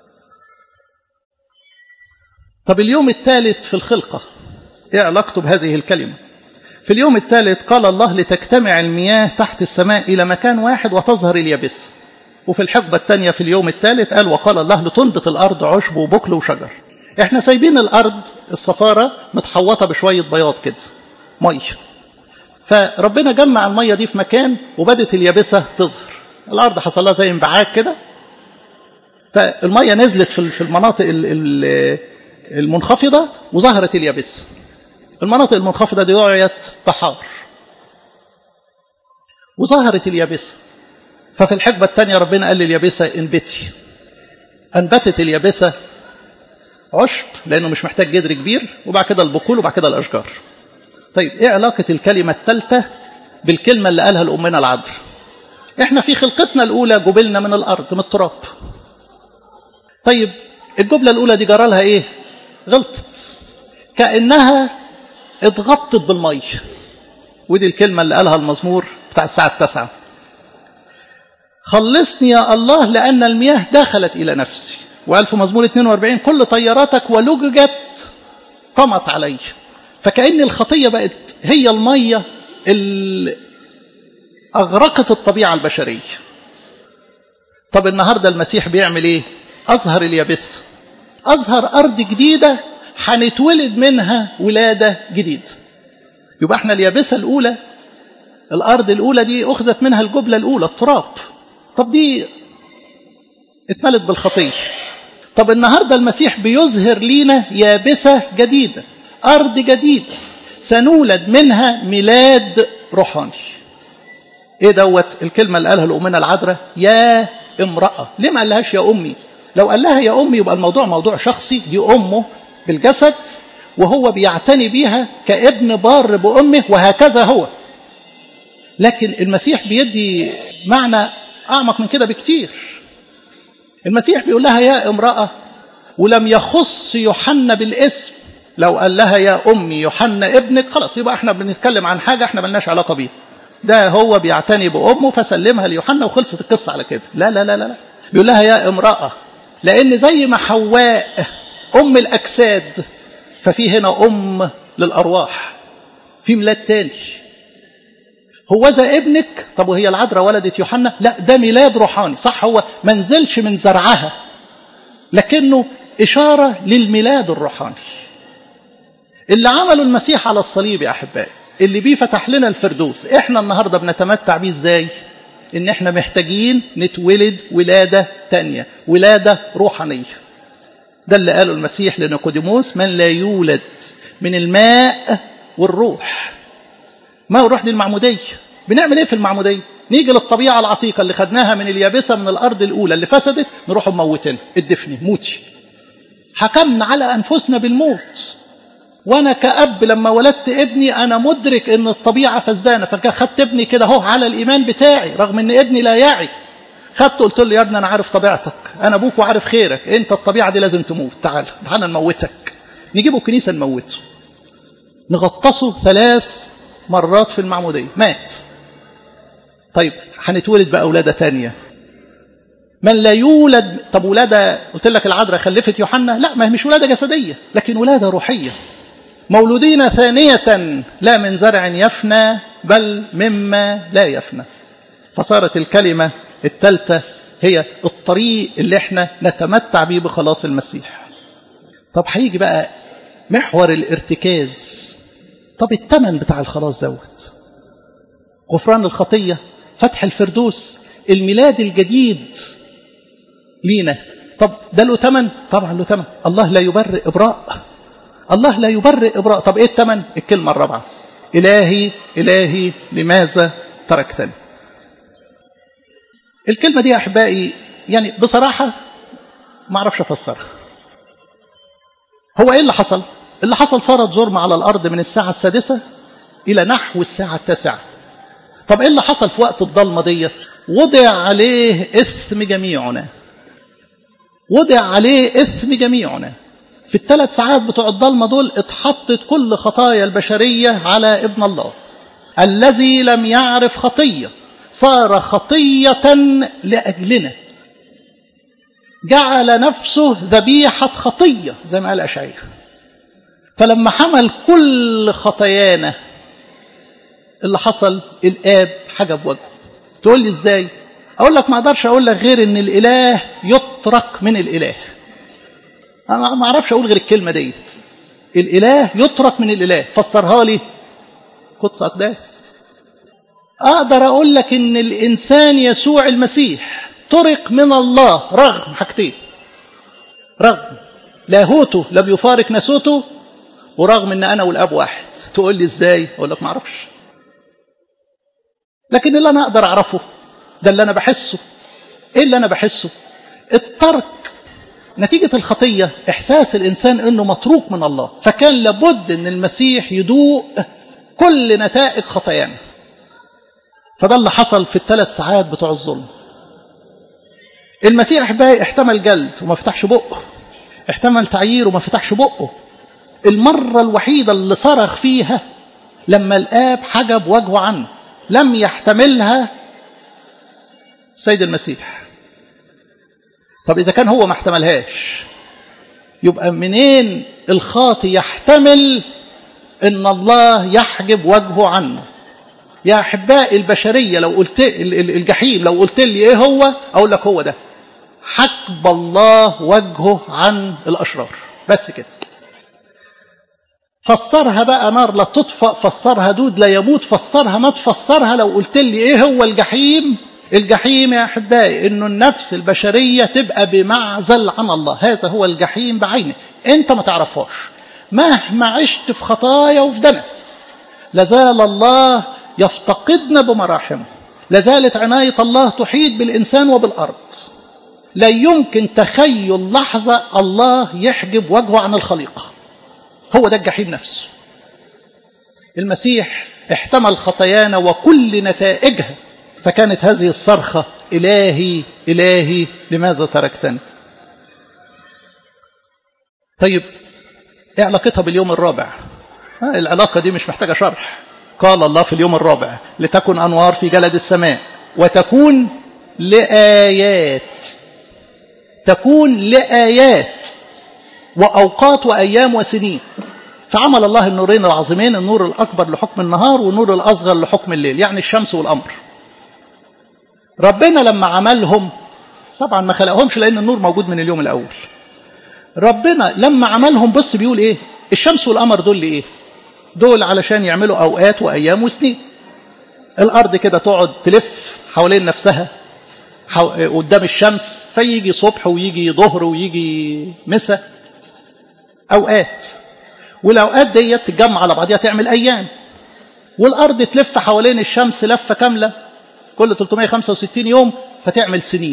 طب اليوم الثالث في الخلقة، إيه علاقته بهذه الكلمة؟ في اليوم الثالث قال الله: لتجتمع المياه تحت السماء إلى مكان واحد وتظهر اليابسة. وفي الحقبة الثانية في اليوم الثالث قال: وقال الله: لتنبت الأرض عشب وبكل وشجر. إحنا سايبين الأرض الصفارة متحوطة بشوية بياض كده، مية. فربنا جمع المية دي في مكان وبدت اليابسة تظهر. الأرض حصل لها زي انبعاج كده، فالمية نزلت في المناطق المنخفضة وظهرت اليابسة. المناطق المنخفضة دي دعيت بحار، وظهرت اليابسة. ففي الحقبة الثانية ربنا قال لليابسة انبتي. انبتت اليابسة عشب لأنه مش محتاج جدر كبير، وبعد كده البقول، وبعد كده الأشجار. طيب ايه علاقة الكلمة الثالثة بالكلمة اللي قالها لأمنا العذراء؟ احنا في خلقتنا الأولى جبلنا من الأرض، من التراب. طيب الجبلة الأولى دي جرى لها ايه؟ غلطت، كأنها اتغطت بالمية. ودي الكلمة اللي قالها المزمور بتاع الساعة 9: خلصني يا الله لأن المياه دخلت إلى نفسي. وقال في مزمور 42: كل طياراتك ولججت طمت علي. فكأن الخطية بقت هي المية اللي أغرقت الطبيعة البشرية. طب النهاردة المسيح بيعمل ايه؟ أظهر اليابسة، أظهر أرض جديدة هنتولد منها ولادة جديدة. يبقى احنا اليابسة الأولى، الأرض الأولى دي أخذت منها الجبلة الأولى التراب. طب دي اتملت بالخطية. طب النهاردة المسيح بيظهر لينا يابسة جديدة، أرض جديدة سنولد منها ميلاد روحاني. ايه دوت؟ الكلمة اللي قالها لأمنا العذراء: يا امرأة. ليه ما قالهاش يا أمي؟ لو قال لها يا أمي يبقى الموضوع موضوع شخصي، دي أمه بالجسد وهو بيعتني بيها كابن بار بأمه، وهكذا هو. لكن المسيح بيدي معنى أعمق من كده بكتير. المسيح بيقول لها يا امرأة، ولم يخص يوحنا بالاسم. لو قال لها يا أمي يوحنا ابنك، خلاص يبقى احنا بنتكلم عن حاجة احنا ملناش علاقة بيها. ده هو بيعتني بأمه فسلمها ليوحنا وخلصت القصة على كده. لا لا لا لا، بيقول لها يا امرأة، لأن زي ما حواء أم الأجساد، ففي هنا أم للأرواح، في ميلاد تاني. هو ذا ابنك. طب وهي العذراء ولدت يوحنا؟ لا، ده ميلاد روحاني. صح، هو ما نزلش من زرعها، لكنه إشارة للميلاد الروحاني اللي عمله المسيح على الصليب يا أحبائي، اللي بيه فتح لنا الفردوس. احنا النهاردة بنتمتع بيه ازاي؟ ان احنا محتاجين نتولد ولادة تانية، ولادة روحانية. ده اللي قاله المسيح لنيقوديموس: من لا يولد من الماء والروح. ما والروح دي المعمودية. بنعمل ايه في المعمودية؟ نيجي للطبيعة العتيقة اللي خدناها من اليابسة، من الأرض الأولى اللي فسدت، نروح موتين الدفن موتي. حكمنا على أنفسنا بالموت. وأنا كأب لما ولدت ابني أنا مدرك أن الطبيعة فسدانة، فخدت ابني كده هو على الإيمان بتاعي، رغم أن ابني لا يعي. خدته قلت له: يا ابني أنا عارف طبيعتك، أنا أبوك وعارف خيرك، أنت الطبيعة دي لازم تموت، تعال نموتك. نجيبه الكنيسة نموته، نغطسه 3 مرات في المعمودية، مات. طيب هنتولد بقى ولادة تانية. من لا يولد. طب ولادة، قلت لك العذراء خلفت يوحنا، لا، ما هي مش ولادة جسدية، لكن ولادة روحية. مولودين ثانية لا من زرع يفنى بل مما لا يفنى. فصارت الكلمة الثالثة هي الطريق اللي احنا نتمتع به بخلاص المسيح. طب هيجي بقى محور الارتكاز. طب الثمن بتاع الخلاص دوت: غفران الخطية، فتح الفردوس، الميلاد الجديد لينا. طب ده له ثمن؟ طبعا له ثمن. الله لا يبرئ إبراء، الله لا يبرئ إبراء. طب ايه الثمن؟ الكلمة الرابعة: إلهي إلهي لماذا تركتني. الكلمة دي يا أحبائي يعني بصراحة ما أعرفش أفسرها. هو إيه اللي حصل؟ اللي حصل صارت ظلمة على الأرض من الساعة 6 إلى نحو الساعة 9. طب إيه اللي حصل في وقت الضلمة ديت؟ وضع عليه إثم جميعنا، وضع عليه إثم جميعنا. في ال3 ساعات بتوع الضلمة دول اتحطت كل خطايا البشرية على ابن الله الذي لم يعرف خطية، صار خطية لأجلنا، جعل نفسه ذبيحة خطية زي ما قال أشعياء. فلما حمل كل خطايانا اللي حصل، الآب حجب وجهه. تقول لي إزاي؟ أقول لك ما أقدرش أقول لك غير إن الإله يترك من الإله. أنا ما أعرفش أقول غير الكلمة ديت، الإله يترك من الإله. فسرها لي قدس أقداس. أقدر أقول لك إن الإنسان يسوع المسيح ترك من الله رغم حاجتين: رغم لاهوته لم يفارق ناسوته، ورغم إن أنا والأب واحد. تقول لي إزاي؟ أقول لك ما أعرفش. لكن اللي أنا أقدر أعرفه ده اللي أنا بحسه. إيه اللي أنا بحسه؟ الترك نتيجة الخطية، إحساس الإنسان أنه متروك من الله، فكان لابد أن المسيح يدوق كل نتائج خطايانا. فده اللي حصل في ال3 ساعات بتوع الظلم. المسيح بقى احتمل جلد وما فتحش بقه، احتمل تعيير وما فتحش بقه. المرة الوحيدة اللي صرخ فيها لما الآب حجب وجهه عنه، لم يحتملها السيد المسيح. طب إذا كان هو ما احتملهاش، يبقى منين الخاطي يحتمل إن الله يحجب وجهه عنه؟ يا أحبائي البشرية، لو قلت الجحيم، لو قلت لي إيه هو، أقول لك هو ده، حجب الله وجهه عن الأشرار، بس كده. فسرها بقى نار لا تطفأ، فسرها دود لا يموت، فسرها ما تفسرها. لو قلت لي إيه هو الجحيم، الجحيم يا أحبائي إنه النفس البشرية تبقى بمعزل عن الله، هذا هو الجحيم بعينه. أنت ما تعرفهاش مهما عشت في خطايا وفي دنس، لازال الله يفتقدنا بمراحمه، لازالت عناية الله تحيط بالإنسان وبالأرض. لا يمكن تخيل لحظة الله يحجب وجهه عن الخليقة. هو ده الجحيم نفسه. المسيح احتمل خطايانا وكل نتائجها، فكانت هذه الصرخة: إلهي إلهي لماذا تركتني؟ طيب ايه علاقتها باليوم الرابع؟ العلاقة دي مش محتاجة شرح. قال الله في اليوم الرابع: لتكن أنوار في جلد السماء وتكون لآيات. تكون لآيات وأوقات وأيام وسنين. فعمل الله النورين العظيمين، النور الأكبر لحكم النهار والنور الأصغر لحكم الليل، يعني الشمس والقمر. ربنا لما عملهم، طبعا ما خلقهمش لأن النور موجود من اليوم الأول. ربنا لما عملهم بص بيقول إيه؟ الشمس والقمر دول لإيه؟ دول علشان يعملوا أوقات وأيام وسنين. الأرض كده تقعد تلف حوالين نفسها قدام الشمس، فيجي صبح ويجي ظهر ويجي مساء، أوقات. والأوقات دي تتجمع على بعضها تعمل أيام. والأرض تلف حوالين الشمس لفة كاملة كل 365 يوم فتعمل سنين.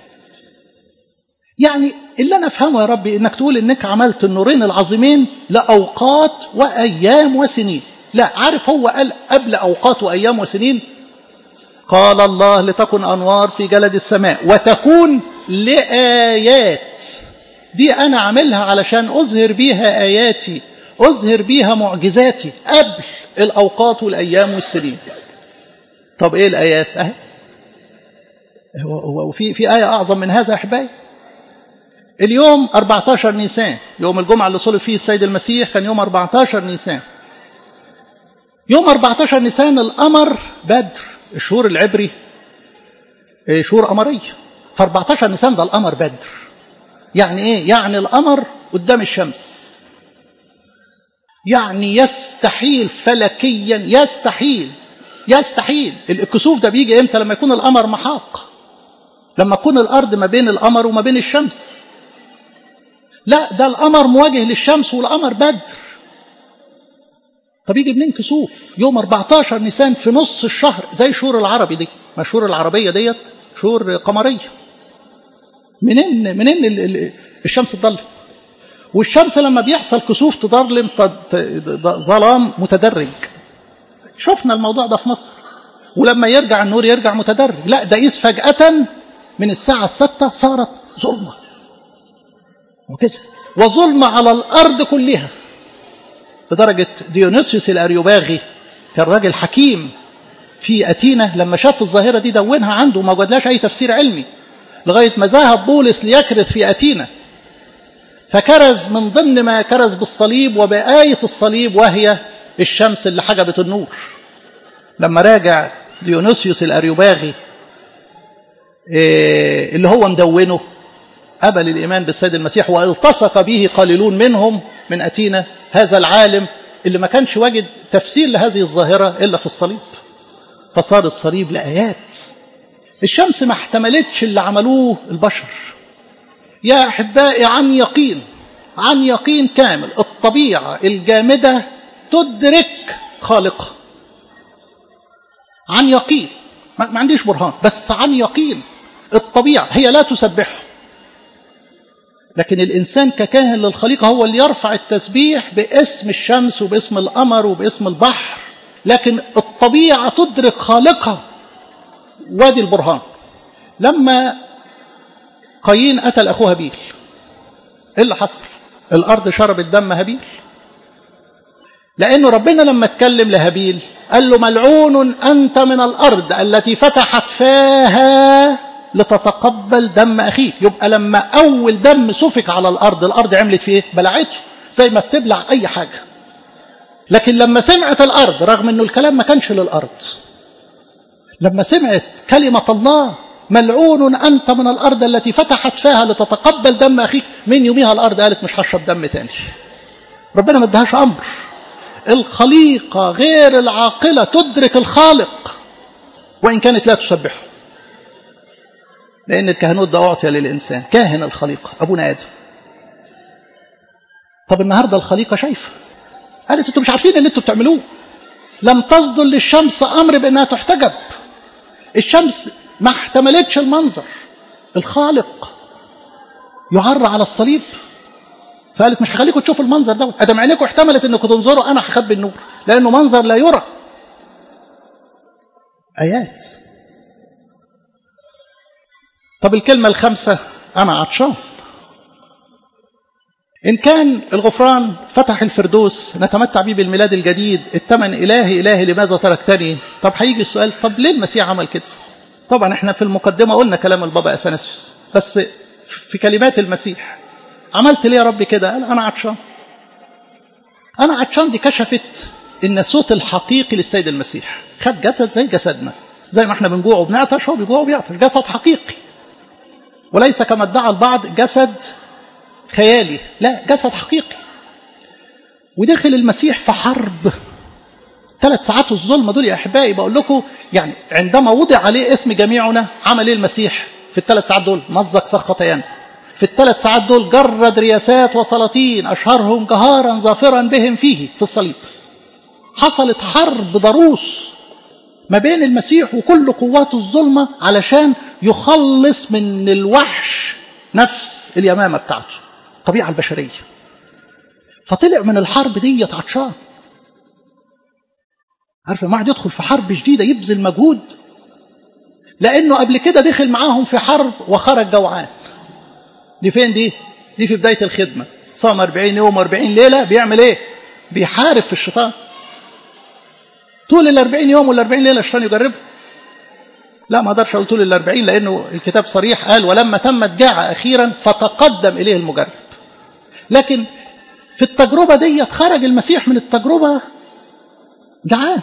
يعني اللي أنا أفهمه يا ربي إنك تقول إنك عملت النورين العظيمين لأوقات وأيام وسنين. لا، عارف هو قال قبل أوقات وأيام وسنين؟ قال الله: لتكن أنوار في جلد السماء وتكون لآيات. دي أنا عاملها علشان أظهر بيها آياتي، أظهر بيها معجزاتي قبل الأوقات والأيام والسنين. طب إيه الآيات؟ وفي آية أعظم من هذا يا أحبائي. اليوم 14 نيسان، يوم الجمعة اللي صلب فيه السيد المسيح، كان يوم 14 نيسان. يوم 14 نيسان القمر بدر، الشهور العبري شهور قمرية، ف 14 نيسان ده القمر بدر. يعني إيه؟ يعني القمر قدام الشمس. يعني يستحيل فلكيا، يستحيل. الكسوف ده بيجي إمتى؟ لما يكون القمر محاق، لما تكون الأرض ما بين القمر وما بين الشمس. لا، ده القمر مواجه للشمس والقمر بدر. طب يجي منين كسوف يوم 14 نيسان في نص الشهر زي شهور العربي دي؟ ما الشهور العربية ديت شهور قمرية. منين الشمس تضلم؟ والشمس لما بيحصل كسوف تضلم ظلام متدرج. شفنا الموضوع ده في مصر. ولما يرجع النور يرجع متدرج. لا، ده قيس فجأة من الساعة 6 صارت ظلمة وكذا، وظلمة على الأرض كلها، لدرجة ديونيسيوس الأريوباغي كان راجل حكيم في أتينا، لما شاف الظاهرة دي دونها عنده، ما وجدلاش أي تفسير علمي لغاية ما ذهب بولس ليكرز في أتينا، فكرز من ضمن ما كرز بالصليب وبآية الصليب، وهي الشمس اللي حجبت النور. لما راجع ديونيسيوس الأريوباغي اللي هو مدونه، قبل الإيمان بالسيد المسيح، والتصق به قليلون منهم من أتينا، هذا العالم اللي ما كانش وجد تفسير لهذه الظاهرة إلا في الصليب، فصار الصليب لآيات. الشمس ما احتملتش اللي عملوه البشر يا أحبائي، عن يقين كامل. الطبيعة الجامدة تدرك خالقها عن يقين. ما عنديش برهان، بس عن يقين. الطبيعة هي لا تسبحه، لكن الإنسان ككاهن للخليقة هو اللي يرفع التسبيح باسم الشمس وباسم القمر وباسم البحر، لكن الطبيعة تدرك خالقها. وادي البرهان. لما قايين قتل أخوه هابيل، إيه اللي حصل؟ الأرض شربت دم هابيل، لأنه ربنا لما اتكلم لهابيل قال له ملعون أنت من الأرض التي فتحت فاها لتتقبل دم أخيك. يبقى لما أول دم سفك على الأرض عملت فيه إيه؟ بلعته زي ما بتبلع أي حاجة. لكن لما سمعت الأرض، رغم أنه الكلام ما كانش للأرض، لما سمعت كلمة الله ملعون أنت من الأرض التي فتحت فاها لتتقبل دم أخيك، من يوميها الأرض قالت مش هشرب دم تاني. ربنا ما ادهاش أمر. الخليقة غير العاقلة تدرك الخالق وإن كانت لا تسبحه، لأن الكهنوت ده أعطي للإنسان، كاهن الخليقة أبونا آدم. طب النهاردة الخليقة شايفة، قالت أنتم مش عارفين اللي أنتم بتعملوه. لم تصدر للشمس أمر بأنها تحتجب. الشمس ما احتملتش المنظر، الخالق يعر على الصليب، فقالت مش هخليكم تشوفوا المنظر ده. ادم عينيكم احتملت انكم تنظروا، انا هخبي النور لانه منظر لا يرى. ايات. طب الكلمه الخامسه، انا عطشان. ان كان الغفران فتح الفردوس نتمتع به بالميلاد الجديد، الثمن الهي الهي لماذا تركتني. طب هيجي السؤال، طب ليه المسيح عمل كده؟ طبعا احنا في المقدمه قلنا كلام البابا اثناسيوس، بس في كلمات المسيح عملت ليه يا رب كده؟ قال أنا عطشان. أنا عطشان دي كشفت الناسوت الحقيقي للسيد المسيح. خد جسد زي جسدنا، زي ما احنا بنجوع وبنعطش هو بيجوع وبيعطش، جسد حقيقي، وليس كما ادعى البعض جسد خيالي، لا جسد حقيقي. ودخل المسيح في حرب 3 ساعات الظلمة دول يا أحبائي. بقول لكم يعني عندما وضع عليه إثم جميعنا عمل ايه المسيح في ال3 ساعات دول؟ مزق سخطيان. في ال3 ساعات دول جرد رياسات وسلاطين، أشهرهم جهارا ظافرا بهم فيه في الصليب. حصلت حرب ضروس ما بين المسيح وكل قوات الظلمة علشان يخلص من الوحش نفس اليمامة بتاعته، الطبيعة البشرية. فطلع من الحرب دي عطشان. عارف لما واحد يدخل في حرب جديدة يبذل مجهود، لأنه قبل كده دخل معاهم في حرب وخرج جوعان. دي فين دي؟ دي في بداية الخدمة. صام 40 يوم و40 ليلة. بيعمل ايه؟ بيحارب في الشيطان. طول 40 يوم وال40 ليلة الشيطان يجربه. لا ما اقدرش اقول طول 40، لأنه الكتاب صريح قال ولما تمت جاع أخيرا فتقدم إليه المجرب. لكن في التجربة دي خرج المسيح من التجربة جعان.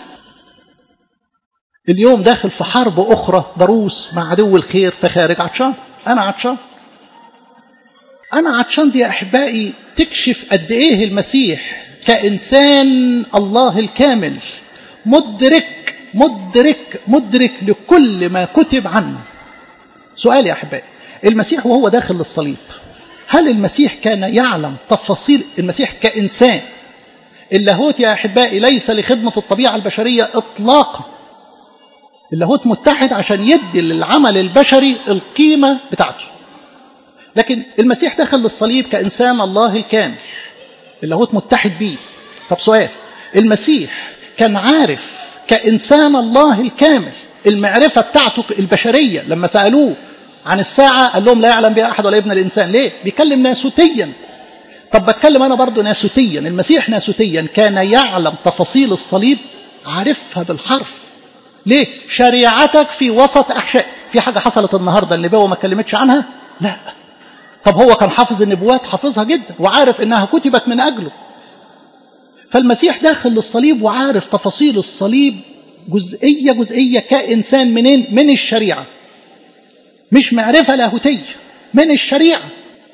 اليوم داخل في حرب أخرى ضروس مع عدو الخير، فخارج عطشان. أنا عطشان. أنا عطشان دي يا أحبائي تكشف قد إيه المسيح كإنسان الله الكامل مدرك مدرك مدرك لكل ما كتب عنه. سؤال يا أحبائي، المسيح وهو داخل للصليب، هل المسيح كان يعلم تفاصيل؟ المسيح كإنسان، اللاهوت يا أحبائي ليس لخدمة الطبيعة البشرية إطلاقا. اللاهوت متحد عشان يدي للعمل البشري القيمة بتاعته. لكن المسيح دخل للصليب كإنسان الله الكامل، اللاهوت متحد بيه. طب سؤال، المسيح كان عارف كإنسان الله الكامل المعرفة بتاعته البشرية؟ لما سألوه عن الساعة قال لهم لا يعلم بها أحد ولا ابن الإنسان. ليه؟ بيكلم ناسوتيا. طب بتكلم أنا برضو ناسوتيا. المسيح ناسوتيا كان يعلم تفاصيل الصليب، عارفها بالحرف. ليه؟ شريعتك في وسط أحشاء. في حاجة حصلت النهاردة النبوة ما كلمتش عنها؟ لا. طب هو كان حافظ النبوات، حافظها جدا وعارف إنها كتبت من أجله. فالمسيح داخل للصليب وعارف تفاصيل الصليب جزئية جزئية كإنسان. منين؟ من الشريعة، مش معرفة لاهوتية، من الشريعة.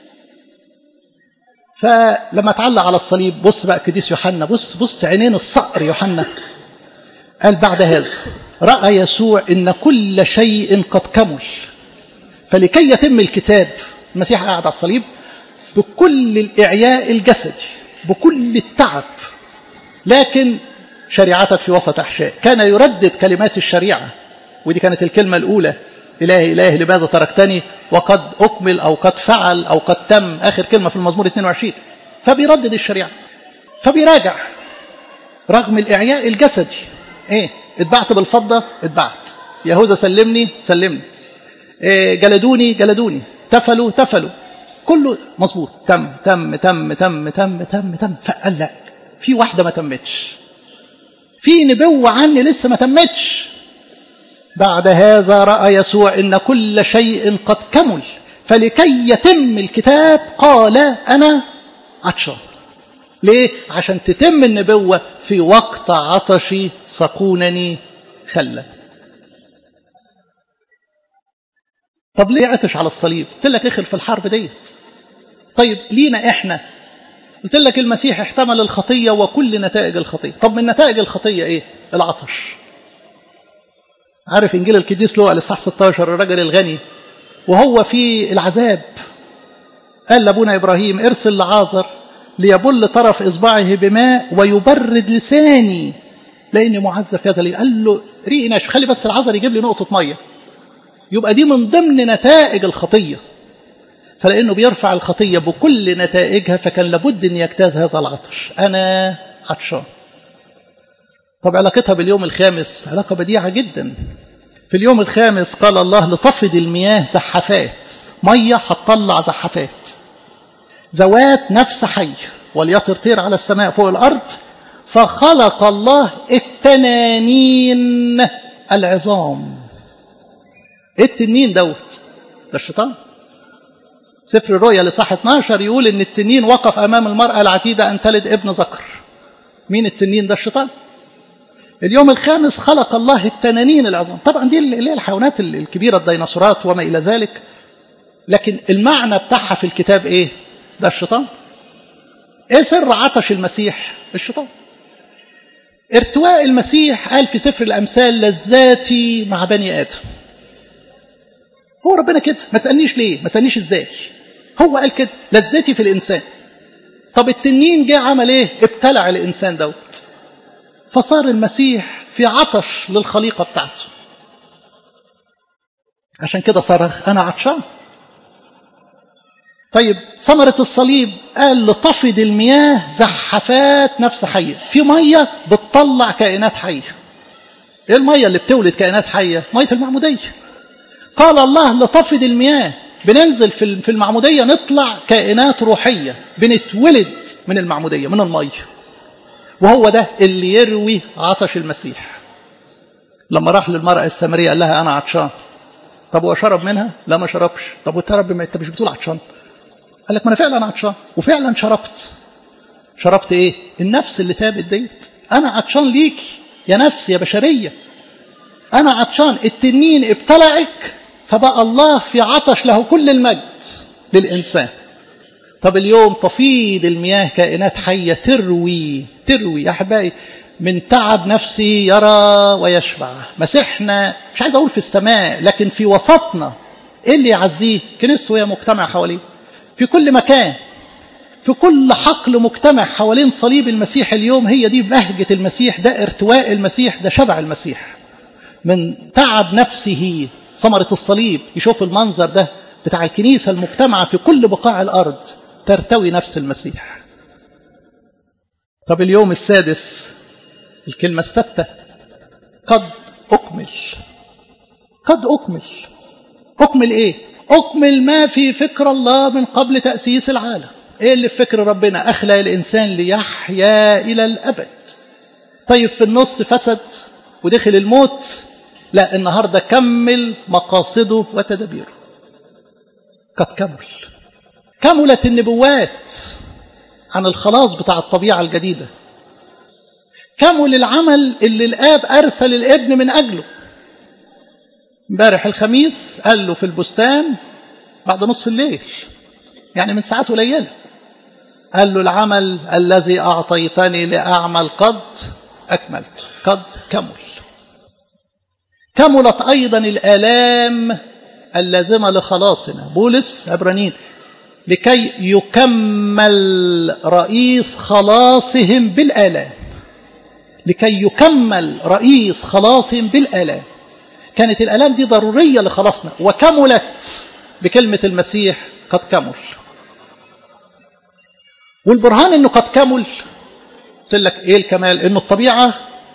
فلما تعلق على الصليب، بص بقى قديس يوحنا، بص عينين الصقر يوحنا، قال بعد هذا رأى يسوع إن كل شيء قد كمل، فلكي يتم الكتاب. المسيح قاعد على الصليب بكل الإعياء الجسدي، بكل التعب، لكن شريعتك في وسط أحشاء. كان يردد كلمات الشريعة ودي كانت الكلمة الأولى، إلهي إلهي لماذا تركتني، وقد أكمل أو قد فعل أو قد تم، آخر كلمة في المزمور 22. فبيردد الشريعة، فبيراجع رغم الإعياء الجسدي. إيه؟ اتبعت بالفضة، اتبعت. يهوذا سلمني، جلدوني، تفلوا، كله مظبوط، تم. فقال لا، في واحدة ما تمتش، في نبوة عني لسه ما تمتش. بعد هذا رأى يسوع إن كل شيء قد كمل، فلكي يتم الكتاب قال أنا عطشان. ليه؟ عشان تتم النبوة، في وقت عطشي سقونني خلا. طب ليه عطش على الصليب؟ قلت لك اخر في الحرب ديت. طيب لينا احنا، قلت لك المسيح احتمل الخطية وكل نتائج الخطية. طب من نتائج الخطية ايه؟ العطش. عارف انجيل القديس لوقا الاصحاح 16، الرجل الغني وهو في العذاب قال لابونا ابراهيم ارسل لعازر ليبل طرف اصبعه بماء ويبرد لساني لاني معذب في هذا الليل. قال له ريقي ناشف، خلي بس العازر يجيب لي نقطة مية. يبقى دي من ضمن نتائج الخطية. فلأنه بيرفع الخطية بكل نتائجها، فكان لابد أن يجتاز هذا العطش. أنا عطشان. طب علاقتها باليوم الخامس علاقة بديعة جدا. في اليوم الخامس قال الله لتفض المياه زحفات، مية هتطلع زحفات ذوات نفس حي، وليطر طير على السماء فوق الأرض. فخلق الله التنانين العظام. التنين دوت ده الشيطان. سفر الرؤيا لصح 12 يقول ان التنين وقف امام المرأة العتيدة ان تلد ابن ذكر. مين التنين؟ ده الشيطان. اليوم الخامس خلق الله التنانين العظام. طبعا دي اللي هي الحيوانات الكبيرة، الديناصورات وما الى ذلك، لكن المعنى بتاعها في الكتاب ايه؟ ده الشيطان. ايه سر عطش المسيح؟ الشيطان. ارتواء المسيح قال في سفر الامثال لذاتي مع بني ادم. هو ربنا كده، ما تسألنيش ليه، ما تسألنيش ازاي، هو قال كده لذتي في الإنسان. طب التنين جه عمل ايه؟ ابتلع الإنسان دوت، فصار المسيح في عطش للخليقة بتاعته. عشان كده صرخ أنا عطشان. طيب ثمرة الصليب قال لتفض المياه زحفات نفس حية. في مية بتطلع كائنات حية. ايه المية اللي بتولد كائنات حية؟ مية المعمودية. قال الله لتفض المياه، بننزل في المعمودية نطلع كائنات روحية، بنتولد من المعمودية من المية. وهو ده اللي يروي عطش المسيح. لما راح للمرأة السامرية قال لها أنا عطشان. طب هو شرب منها؟ لا ما شربش. طب وانت رب ما انت مش بتقول عطشان؟ قال لك ما انا فعلا عطشان، وفعلا شربت ايه؟ النفس اللي تابت ديت. انا عطشان ليكي يا نفس يا بشرية، انا عطشان. التنين ابتلعك، فبقى الله في عطش له كل المجد للإنسان. طب اليوم تفيض المياه كائنات حية تروي يا أحبائي. من تعب نفسي يرى ويشبع. مسيحنا مش عايز أقول في السماء، لكن في وسطنا. إيه اللي يعزيه؟ كنيسته وهي مجتمع حواليه في كل مكان، في كل حقل مجتمع حوالين صليب المسيح. اليوم هي دي بهجة المسيح، ده ارتواء المسيح، ده شبع المسيح. من تعب نفسه ثمرة الصليب. يشوف المنظر ده بتاع الكنيسة المجتمعة في كل بقاع الأرض، ترتوي نفس المسيح. طب اليوم السادس الكلمة الستة قد أكمل. قد أكمل إيه؟ أكمل ما في فكر الله من قبل تأسيس العالم. إيه اللي في فكر ربنا؟ أخلق الإنسان ليحيا إلى الأبد. طيب في النص فسد ودخل الموت. لا، النهاردة كمل مقاصده وتدبيره. قد كملت النبوات عن الخلاص بتاع الطبيعة الجديدة. كمل العمل اللي الآب أرسل الابن من أجله. امبارح الخميس قال له في البستان بعد نص الليل، يعني من ساعات قليلة، قال له العمل الذي أعطيتني لأعمل قد أكملت. قد كملت أيضا الآلام اللازمة لخلاصنا. بولس عبرانيين لكي يكمل رئيس خلاصهم بالآلام. لكي يكمل رئيس خلاصهم بالآلام. كانت الآلام دي ضرورية لخلاصنا، وكملت بكلمة المسيح قد كمل. والبرهان انه قد كمل، قلت لك ايه الكمال؟ انه الطبيعة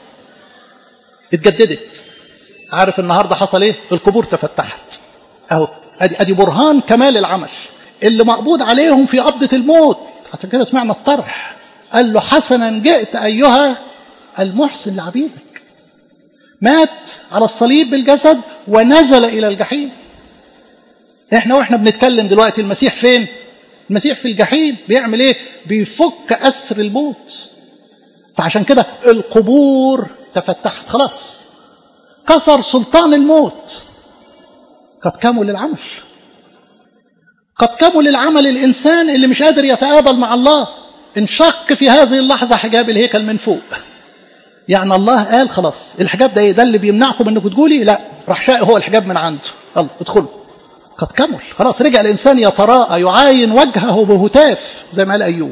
اتجددت. عارف النهاردة حصل ايه؟ القبور تفتحت اهو، ادي برهان كمال العمل اللي مقبوض عليهم في قبضة الموت. عشان كده سمعنا الطرح، قال له حسنا جئت ايها المحسن لعبيدك. مات على الصليب بالجسد ونزل الى الجحيم. احنا واحنا بنتكلم دلوقتي المسيح فين؟ المسيح في الجحيم. بيعمل ايه؟ بيفك أسر الموت. فعشان كده القبور تفتحت خلاص، كسر سلطان الموت. قد كمل العمل، قد كمل العمل. الإنسان اللي مش قادر يتقابل مع الله انشق في هذه اللحظة حجاب الهيكل من فوق. يعني الله قال خلاص الحجاب ده ايه؟ ده اللي بيمنعكم انكم تقولي لا، راح شاء هو الحجاب من عنده، الله ادخلوا. قد كمل خلاص، رجع الإنسان يتراءى يعاين وجهه بهتاف زي ما قال أيوب.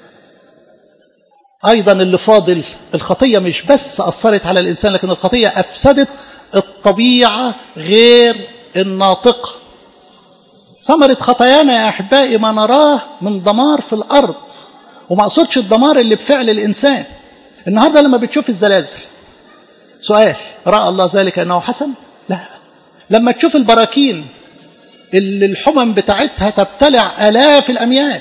أيضا اللي فاضل، الخطية مش بس أثرت على الإنسان، لكن الخطية أفسدت الطبيعة غير الناطقة. ثمرة خطايانا يا أحبائي ما نراه من دمار في الأرض، وما أقصدش الدمار اللي بفعل الإنسان. النهاردة لما بتشوف الزلازل، سؤال: رأى الله ذلك أنه حسن؟ لا. لما تشوف البراكين اللي الحمم بتاعتها تبتلع آلاف الأميال،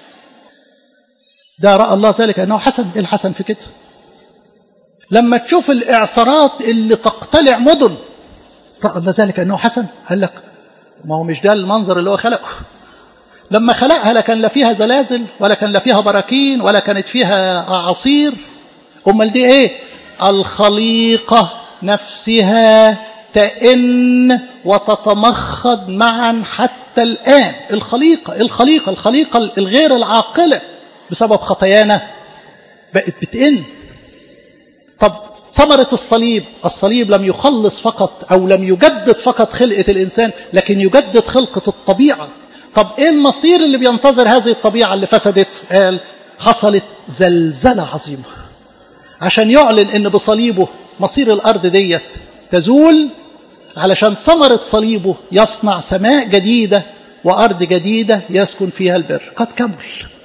ده رأى الله ذلك أنه حسن؟ إيه الحسن في كده؟ لما تشوف الإعصارات اللي تقتلع مدن، رأى الله ذلك أنه حسن؟ قال لك ما هو مش ده المنظر اللي هو خلقه. لما خلقها لا كان لا فيها زلازل ولا كان لا فيها براكين ولا كانت فيها أعاصير. أمال دي إيه؟ الخليقة نفسها تئن وتتمخض معا حتى الآن. الخليقة الغير العاقلة بسبب خطايانا بقت بتئن. طب ثمرة الصليب لم يخلص فقط أو لم يجدد فقط خلقة الإنسان، لكن يجدد خلقة الطبيعة. طب إيه المصير اللي بينتظر هذه الطبيعة اللي فسدت؟ قال حصلت زلزلة عظيمة عشان يعلن إن بصليبه مصير الأرض ديت تزول، علشان ثمرة صليبه يصنع سماء جديدة وأرض جديدة يسكن فيها البر. قد كمل.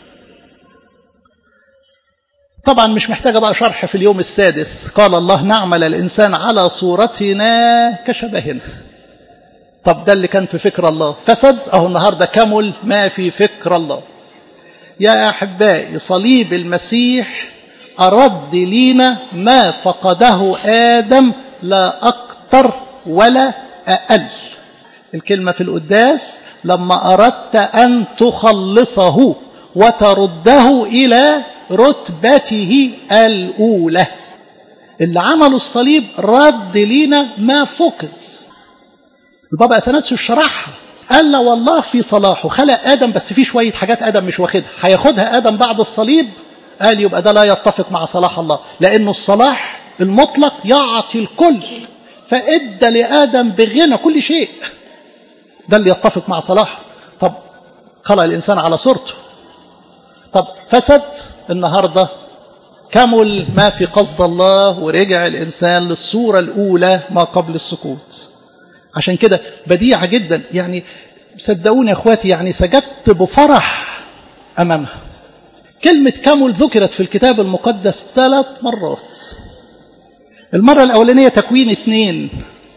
طبعا مش محتاجة بقى شرح في اليوم السادس. قال الله نعمل الإنسان على صورتنا كشبهنا. طب ده اللي كان في فكر الله فسد، أهو النهاردة كمل ما في فكر الله. يا أحبائي صليب المسيح أرد لينا ما فقده آدم، لا أكتر ولا أقل. الكلمة في القداس: لما أردت أن تخلصه وترده إلى رتبته الأولى. اللي عملوا الصليب رد لينا ما فقد. البابا أثناسيوس شرحها، قال له والله في صلاحه خلق آدم، بس في شوية حاجات آدم مش واخدها، هياخدها آدم بعد الصليب. قال يبقى ده لا يتفق مع صلاح الله، لأنه الصلاح المطلق يعطي الكل، فإدى لآدم بغنى كل شيء. ده اللي يتفق مع صلاح. طب خلق الإنسان على صورته، طب فسد. النهاردة كمل ما في قصد الله ورجع الإنسان للصورة الأولى ما قبل السقوط. عشان كده بديعة جدا، يعني صدقوني يا أخواتي، يعني سجدت بفرح أمامها. كلمة كمل ذكرت في الكتاب المقدس 3 مرات. المرة الأولانية تكوين 2: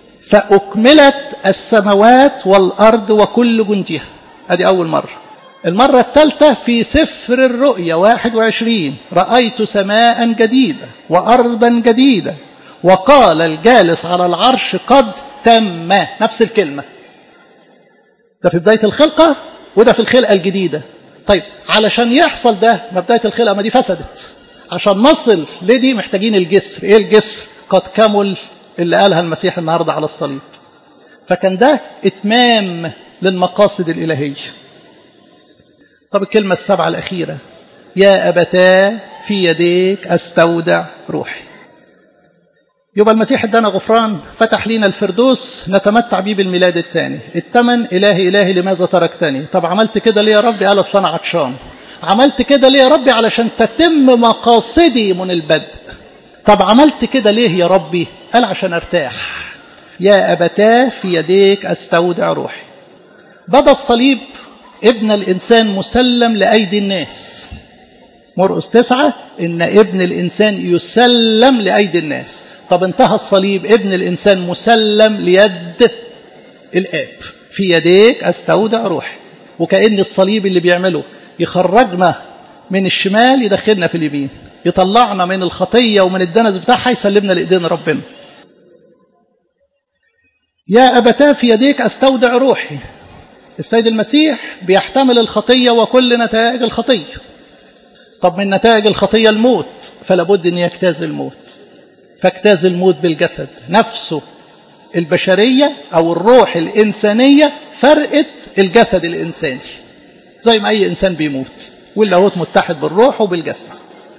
فأكملت السماوات والأرض وكل جندها. هذه أول مرة. المرة الثالثة في سفر الرؤيا 21: رأيت سماء جديدة وأرضا جديدة وقال الجالس على العرش قد تم. نفس الكلمة. ده في بداية الخلقة وده في الخلقة الجديدة. طيب علشان يحصل ده ما بداية الخلقة ما دي فسدت، عشان نصل لدي محتاجين الجسر. ايه الجسر؟ قد كمل اللي قالها المسيح النهاردة على الصليب. فكان ده اتمام للمقاصد الإلهية. طب الكلمة السبعة الأخيرة: يا أبتاه في يديك أستودع روحي. يبقى المسيح ادانا غفران، فتح لينا الفردوس نتمتع بيه بالميلاد الثاني. الثمن: إلهي إلهي لماذا تركتني؟ طب عملت كده ليه يا ربي؟ قال أصل أنا عطشان. عملت كده ليه يا ربي؟ علشان تتم مقاصدي من البدء. طب عملت كده ليه يا ربي؟ قال عشان أرتاح. يا أبتاه في يديك أستودع روحي. بدا الصليب ابن الإنسان مسلم لأيدي الناس. مرقس 9 إن ابن الإنسان يسلم لأيدي الناس. طب انتهى الصليب، ابن الإنسان مسلم ليد الآب. في يديك أستودع روحي. وكأن الصليب اللي بيعمله يخرجنا من الشمال يدخلنا في اليمين، يطلعنا من الخطية ومن الدنس بتاعها يسلمنا لإيدين ربنا. يا أبتاه في يديك أستودع روحي. السيد المسيح بيحتمل الخطية وكل نتائج الخطية. طب من نتائج الخطية الموت، فلابد أن يجتاز الموت. فاجتاز الموت بالجسد نفسه. البشرية أو الروح الإنسانية فرقت الجسد الإنساني، زي ما أي إنسان بيموت واللاهوت متحد بالروح وبالجسد.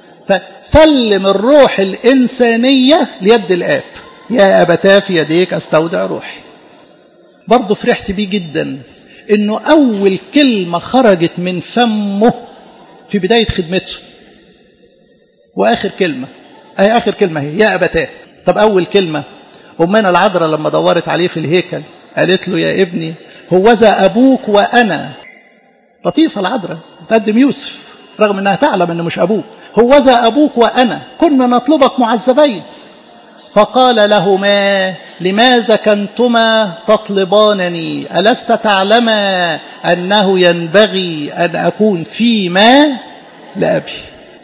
فسلم الروح الإنسانية ليد الآب. يا أبتاه في يديك أستودع روحي. برضو فرحت بيه جدا إنه أول كلمة خرجت من فمه في بداية خدمته، وآخر كلمة آخر كلمة هي يا أبتاه. طب أول كلمة أمنا العذراء لما دورت عليه في الهيكل قالت له يا ابني هوذا أبوك وأنا. لطيفة العذراء تقدم يوسف رغم أنها تعلم أنه مش أبوه. هوذا أبوك وأنا كنا نطلبك معذبين. فقال لهما لماذا كنتما تطلبانني؟ ألست تعلما أنه ينبغي أن أكون فيما لأبي؟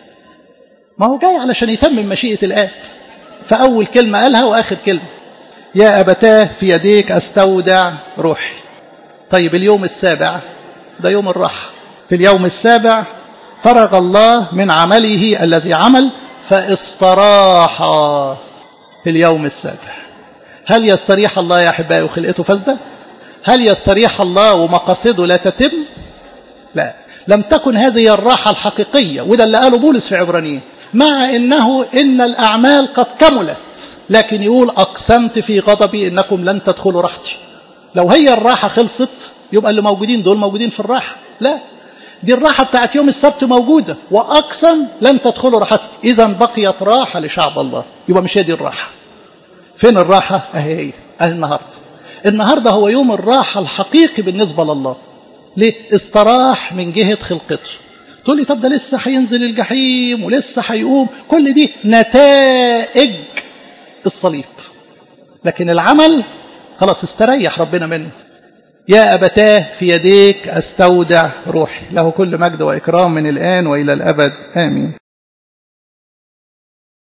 ما هو جاي علشان يتمم مشيئة الآب. فأول كلمة قالها وآخر كلمة يا أبتاه في يديك أستودع روحي. طيب اليوم السابع ده يوم الراحة. في اليوم السابع فرغ الله من عمله الذي عمل فاستراح في اليوم السابع. هل يستريح الله يا أحبائي وخلقته فاسدة؟ هل يستريح الله ومقاصده لا تتم؟ لا، لم تكن هذه الراحة الحقيقية. وده اللي قاله بولس في عبرانيين، مع إنه إن الأعمال قد كملت، لكن يقول أقسمت في غضبي إنكم لن تدخلوا راحتي. لو هي الراحة خلصت يبقى اللي موجودين دول موجودين في الراحة. لا، دي الراحة بتاعت يوم السبت موجودة، وأقسم لن تدخلوا راحتي. إذا بقيت راحة لشعب الله. يبقى مش هي دي الراحة. فين الراحة؟ أهي النهاردة هو يوم الراحة الحقيقي بالنسبة لله. ليه؟ استراح من جهة خلقته. تقول لي طب ده لسه هينزل الجحيم ولسه هيقوم. كل دي نتائج الصليب، لكن العمل خلاص استريح ربنا منه. يا أبتاه في يديك أستودع روحي. له كل مجد وإكرام من الآن وإلى الأبد آمين.